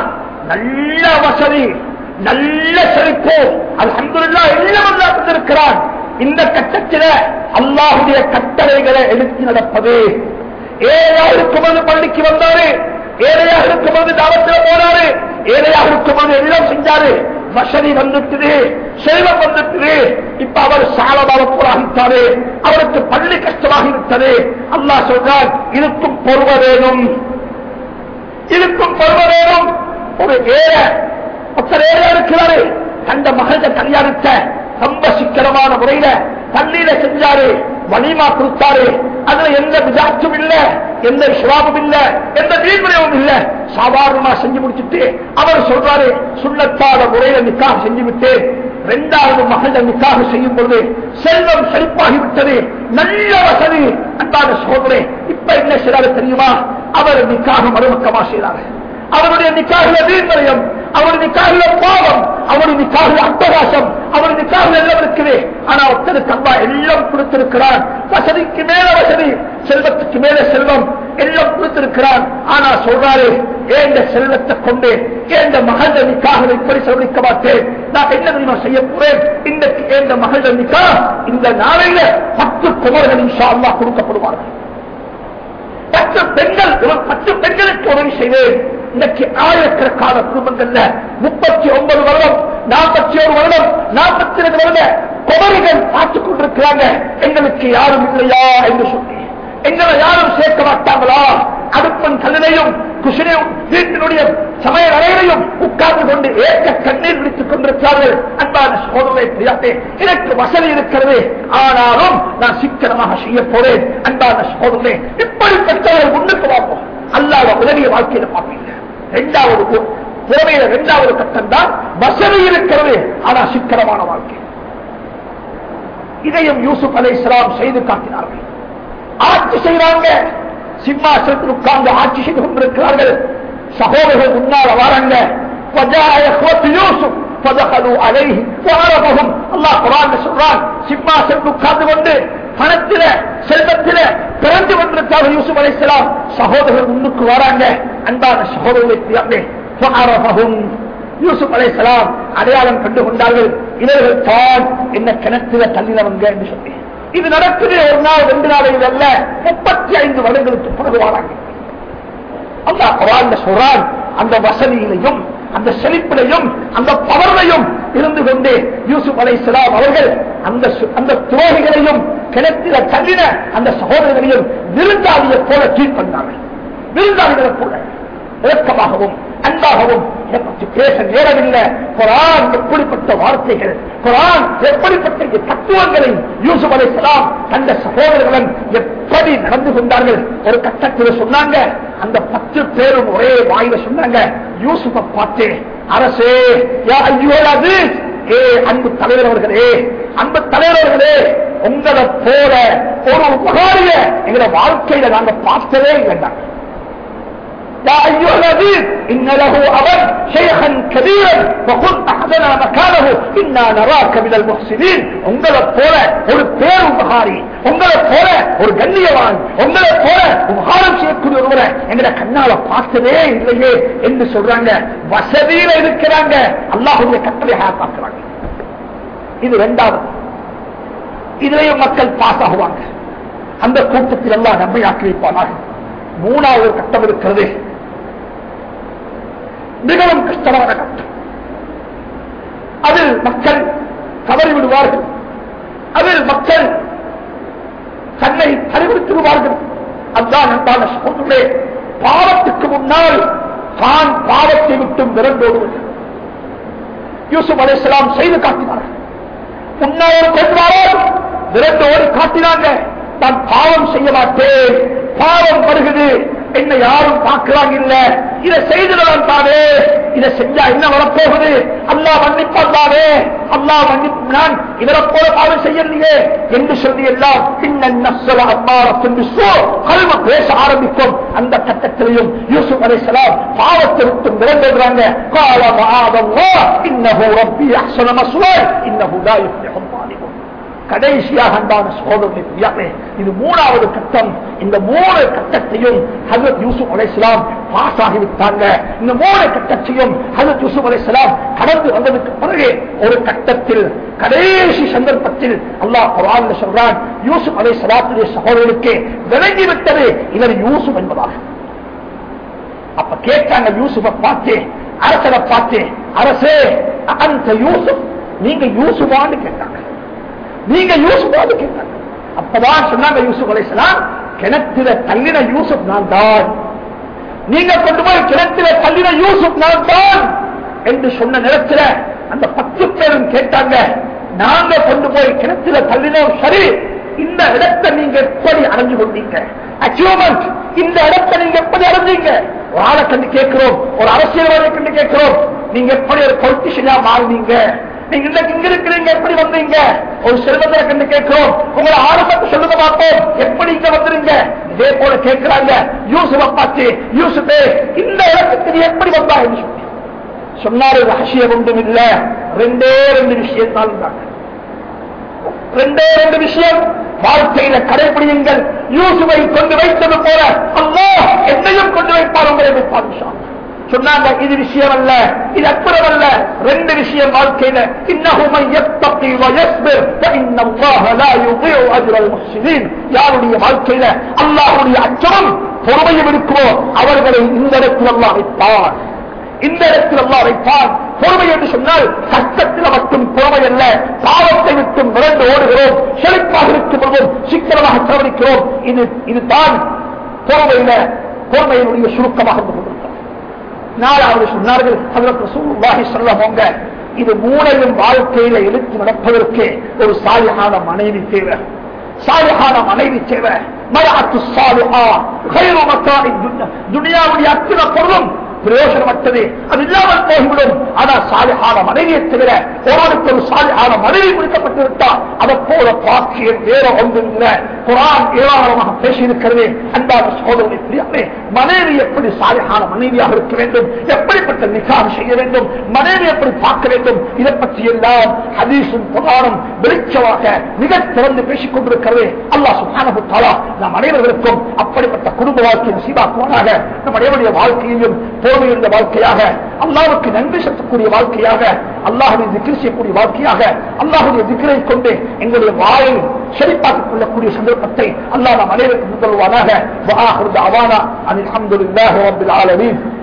நல்ல வசதி, நல்ல செழிப்பு, அல்ஹம்துலில்லாஹ் எல்லாம் அல்லாஹ் தந்திருக்கிறான். இந்த கட்டத்தில் அல்லாஹ்வுடைய கட்டளைகளை எடுத்து நடப்பது. ஏழையாக இருக்கும்போது பள்ளிக்கு வந்தாரு, ஏழையாக இருக்கும்போது தாவத்தில் போனாரு, ஏழையாக இருக்கும்போது எல்லாம் செஞ்சாரு. வசதி வந்துட்டு, செல்வம் வந்துட்டு, இப்ப அவர் சாலமாக போராகிட்டாரு, அவருக்கு பள்ளி கஷ்டமாகிவிட்டது. அல்லாஹ் சொல்றார், இதுக்கும் பொறுமை வேணும், இதுக்கும் பொறுமை வேணும். ஒரு ஏழை ஒருத்தர் ஏழை இருக்கிறாரு, தந்த மகள கல்யாணத்தை ரொம்ப சிக்கனமான முறையில பள்ளியில செஞ்சாரு, வலிமா கொடுத்தாரு. அதுல எந்த விசாச்சும் இல்ல, எந்த சுவாபம் இல்ல, எந்த தீர்மனையும் இல்ல, சாதாரணமா செஞ்சு முடிச்சுட்டு அவர் சொல்றாரு, சுண்ணத்தாத முறையில நிக்காக செஞ்சு விட்டு இரண்டாவது மகள் நிக்காக செய்யும் பொழுது செல்வம் செழிப்பாகிவிட்டது, நல்ல வசதி. அன்பான சகோதரே, இப்ப என்ன செய்யறாரு தெரியுமா? அவர் நிக்காக மறுபக்கமா செய்யறாரு. அவருடைய நிக்காகில வீண்மயம், அவருடைய நிக்காகில பாவம், அவருடைய நிக்காகில அட்டகாசம், அவருடைய நிக்காகில எல்லாம் இருக்குது. ஆனா ஒருத்தருக்கு அல்லா எல்லாம் கொடுத்திருக்கிறான், வசதிக்கு மேல வசதி, செல்வத்துக்கு மேல செல்வம் எல்லாம் கொடுத்திருக்கிறான். ஆனா சொல்றாரு, ஏந்த செல்வத்தை கொண்டு ஏந்த மகள் நிக்காக இப்படி செலவழிக்க மாட்டேன், நான் என்ன தெரியுமா செய்ய போறேன்? இன்றைக்கு ஏந்த மகள் நிக்கா இந்த நாளையில 10 குமர்கள் இன்ஷா அல்லாஹ் கொடுக்கப்படுவார்கள். 10 பெண்கள், 10 பெண்களுக்கு உதவி செய்வேன். இன்னைக்கு ஆயிரக்கணக்கான குடும்பங்கள்ல 39 வருடம், 41 வருடம், 42 வருட குமரிகள் பார்த்துக் கொண்டிருக்கிறாங்க. எங்களுக்கு யாரும் இல்லையா என்று சொல்லி எங்களை யாரும் சேர்க்க மாட்டாங்களா? அடுப்பன் கல்லையும் குஷினையும் வீட்டினுடைய சமையல் அறையிலையும் உட்கார்ந்து கொண்டு ஏற்க கண்ணீர் விடுத்துக் கொண்டிருக்கிறார்கள். அன்பான சகோதரரை பிரியாட்டே, எனக்கு வசதி இருக்கிறது, ஆனாலும் நான் சிக்கனமாக செய்ய போறேன். அன்பான சகோதரரை, இப்படிப்பட்டவர்கள் முன்னுக்கு பார்ப்போம், அல்லாத உதவிய வாழ்க்கையில பார்ப்பீங்க. இரண்டாவது புறமையில இரண்டாவது கட்டம் தான் வசதி இருக்கிறது, ஆனா சிக்கனமான வாழ்க்கை. இதையும் யூசுப் அலைஹிஸ்ஸலாம் செய்து காட்டினார்கள். ஆட்சி செய்யறாங்க, சிம்மாசனத்தில் உட்கார்ந்து ஆட்சி செய்து கொண்டிருக்கிறார்கள். சகோதரர்கள் முன்னால் வராங்க. சிம்மாசனத்தில் உட்கார்ந்து கொண்டு பணத்தில செல்வத்தில பிறந்து கொண்டிருக்கிறார்கள் யூசுப் அலைஹிஸ்ஸலாம். சகோதரர்கள் முன்னுக்கு வராங்க. அன்பான சகோதரர்களை யூசுப் அலைஹிஸ்ஸலாம் அடையாளம் கண்டு கொண்டார்கள். இவர்கள் தான் என்ன கிணத்தில தள்ளினவங்க என்று சொல்லி. இது நடக்குது ஒரு நாள் 2 நாள் அல்ல, 35 வருடங்களுக்கு பிறகு வராங்க. அல்லாஹ் குர்ஆன்ல சொல்றான், அந்த வசதியிலையும் அந்த செழிப்பிலையும் அந்த பவர்லையும் இருந்து கொண்டு யூசுப் அலைஹிஸ்ஸலாம் அவர்கள் அந்த துரோகிகளையும் கிணத்தில தள்ளின அந்த சகோதரர்களையும் விருந்தாளியை போல ட்ரீட் பண்ணார்கள். விருந்தாளிகளை போல இலக்கமாகவும் அன்பாகவும் இதை பற்றி பேச நேரமில்லை. குர்ஆன் எப்படிப்பட்ட வார்த்தைகள், குர்ஆன் எப்படிப்பட்ட தத்துவங்களை யூசுப் அலைஹிஸ்ஸலாம் அந்த சகோதரர்களும் எப்படி நடந்து கொண்டார்கள். ஒரு கட்டத்தில் சொன்னாங்க, அந்த 10 பேரும் ஒரே வாயில சொன்னாங்க, யூசுஃபை பார்த்து, அரசே, யா அய்யுஹல் அஸீஸ், ஏ அன்பு தலைவர்களே, அன்பு தலைவர்களே, உங்களை போல ஒரு உபகாரிய எங்களை வாழ்க்கையில நாங்க பார்த்ததே இல்லைங்க. يا أيها الذين إن له أبا شيخا كبيرا وقل أحدنا مكانه إنا نراك من المحسنين. உங்களை போல ஒரு பேர் உபகாரி, உங்களை போல ஒரு கண்ணியவான், உங்களை போல உபகாரம் செய்யக்கூடிய ஒருவரை எங்களை கண்ணால பார்த்ததே இல்லையே என்று சொல்றாங்க. வசதியில இருக்கிறாங்க, அல்லாஹ்வுடைய கட்டளையாக பார்க்கிறாங்க. இது இரண்டாவது. இதிலேயும் மக்கள் பாஸ் ஆகுவாங்க. அந்த கூட்டத்தில் எல்லாம் நம்மை ஆக்கி வைப்பார்கள். மூணாவது கட்டம் இருக்கிறது, மிகவும் கஷ்டமான கட்டம். அதில் மக்கள் தவறி விடுவார்கள், அதில் மக்கள் தன்னை அறிவுறுத்தி விடுவார்கள். அதுதான் அன்பான சகோதரர்களே, பாவத்துக்கு முன்னால் தான் பாவத்தை விட்டும் விரண்டோடுவது யூசுப் அலைஹிஸ்ஸலாம் செய்து காட்டினார்கள். முன்னாள் கொள்வார்கள், விரண்டோடு காட்டினாங்க, நான் பாவம் செய்ய மாட்டேன், பாவம் வருகிறது, என்ன யாரும் பார்க்கிறாங்க இல்ல, இதை செய்துதான் தானே, இதை செஞ்சா என்ன வரப்போகுது, அல்லாஹ் மன்னிப்பான் தானே, அல்லாஹ் மன்னிப்பு, நான் இவரை போல பாவம் செய்யலையே என்று சொல்லி எல்லாம் கல்வ பேச ஆரம்பிக்கும். அந்த கட்டத்திலையும் யூசுப் அலைஹிஸ்ஸலாம் பாவத்தை விட்டு விரண்டுகிறாங்க. கடைசியாக அன்பான சகோதரர்களே, இது மூணாவது கட்டம். இந்த 3 கட்டத்தையும் ஹஜ்ரத் யூசுப் அலைஹிஸ்ஸலாம் பாஸ் ஆகிவிட்டாங்க. இந்த 3 கட்டத்தையும் ஹஜ்ரத் யூசுப் அலைஹிஸ்ஸலாம் கடந்து வந்ததுக்கு பிறகு ஒரு கட்டத்தில் கடைசி சந்தர்ப்பத்தில் அல்லாஹ் குர்ஆன்ல சொல்றான், யூசுப் அலைஹிஸ்ஸலாத்துடைய சகோதரருக்கு விளங்கிவிட்டது இவர் யூசுப் என்பதாக. அப்ப கேட்டாங்க யூசுஃபை பார்த்து, அரசரை பார்த்து, அரசே அந்த யூசுப், நீங்க யூசுஃபான்னு கேட்டாங்க. நீங்க யூசுஃபான்னு கேட்டாங்க. அப்பதான் சொன்னாங்க யூசுப் அலைஹிஸ்ஸலாம், கிணத்தில தள்ளின யூசுப் நான் தான், நீங்க கொண்டு போய் கிணத்தில தள்ளின யூசுப் நான் தான் என்று சொன்ன நேரத்தில் அந்த 10 பேரும் கேட்டாங்க, நாங்க கொண்டு போய் கிணத்தில தள்ளினோம் சரி, இந்த இடத்தை நீங்க எப்படி அடைஞ்சு கொண்டீங்க? அச்சீவ்மெண்ட், இந்த இடத்தை நீங்க எப்படி அடைஞ்சீங்க? ஒரு ஆளை கண்டு கேட்கிறோம், ஒரு அரசியல்வாதியை கண்டு கேட்கிறோம், நீங்க எப்படி ஒரு பொலிட்டிஷியனா மாறினீங்க? நீங்க இன்னைக்கு இங்க இருக்கிறீங்க, எப்படி வந்தீங்க? ஒரு செல்வந்தரை கண்டு கேட்கிறோம், உங்களை ஆரம்பத்தை சொல்லுங்க பார்ப்போம், எப்படி இங்க வந்துருங்க? இதே போல கேட்கிறாங்க யூசுஃபை பார்த்து, யூசுஃபே இந்த இடத்துக்கு நீ எப்படி வந்தா என்று சொல்லி சொன்னாரு. ரகசியம் ஒன்றும் இல்ல, 2 விஷயம் தான் இருந்தாங்க. 2 விஷயம் வாழ்க்கையில கடைபிடியுங்கள். யூசுஃபை கொண்டு வைத்தது போல அல்லாஹ் என்னையும் கொண்டு வைப்பார், உங்களை வைப்பார் சொன்னாங்க. இது விஷயம் அல்ல, இது அற்புதம் அல்ல. 2 விஷயம் வாழ்க்கையில. இன்னஹு மன் யத்தகி வ யஸ்பிர் ஃபஇன்னல்லாஹ லா யுضيع அஜ்ரல் முஹ்சினீன். யாருடைய வாழ்க்கையில அல்லாஹ்வுடைய அச்சமும் பொறுமையும் இருக்குமோ அவர்களை இந்த இடத்தில் அல்லாஹ் வைப்பார். இந்த இடத்தில் அல்லாஹ் வைப்பார். பொறுமை என்று சொன்னால் சட்டத்தில் மட்டும் பொறுமை அல்ல, பாவத்தை விட்டும் விரண்டு ஓடுகிறோம், செழிப்பாக இருக்கும் பொழுதும் சிக்கனமாக செலவழிக்கிறோம். இதுதான் பொறுமையினுடைய சுருக்கமாக இருந்து கொண்டிருக்கிறது. 4வது சொன்னார்கள் ஹஜ்ரத் ரசூலுல்லாஹி ஸல்லல்லாஹு அலைஹி வஸல்லம், இது 3யும் வாழ்க்கையில எடுத்து நடப்பதற்கு ஒரு சாலிஹான மனைவி தேவை. சாலிஹான மனைவி தேவை. மர்அத்து ஸாலிஹா கைரு மத்தாஇ துன்யாவுடைய அத்தனை பொருளும் பிரயோஜனமற்றது, அது இல்லாமல் போய்விடும். ஆனால் சாலிஹான மனைவியை தவிர ஒருவருக்கு ஒரு சாலிஹான மனைவி கொடுக்கப்பட்டு விட்டால் அதை போல பாக்கியம் வேற ஒன்றும் இல்லை. குர்ஆன் ஏராளமாக பேசியிருக்கிறது. அன்பான சகோதரர்களே, மனைவி எப்படி சாலிஹான மனைவியாக இருக்க வேண்டும், எப்படிப்பட்ட நிக்காஹ் செய்ய வேண்டும், மனைவி எப்படி பார்க்க வேண்டும், இதை பற்றி எல்லாம் ஹதீஸும் குர்ஆனும் வெளிச்சமாக மிக திறந்து பேசிக் கொண்டிருக்கிறது. அல்லாஹ் சுப்ஹானஹு வ தஆலா நம் அனைவருக்கும் அப்படிப்பட்ட குடும்ப வாழ்க்கையை நசீபாக்குவானாக. நம் அனைவருடைய வாழ்க்கையையும் பொறுமையுள்ள வாழ்க்கையாக, அல்லாஹ்வுக்கு நன்றி செலுத்தக்கூடிய வாழ்க்கையாக, அல்லாஹ்வை திக்ர் செய்யக்கூடிய வாழ்க்கையாக, அல்லாஹ்வுடைய திக்ரை கொண்டு எங்களுடைய வாயை செழிப்பாக்கிக் கொள்ளக்கூடிய சந்தர்ப்பத்தை அல்லாஹ் நம் அனைவருக்கும் முதல்வானாக. வஆஹிரு தஅவானா அனில் ஹம்துலில்லாஹி ரப்பில் ஆலமீன்.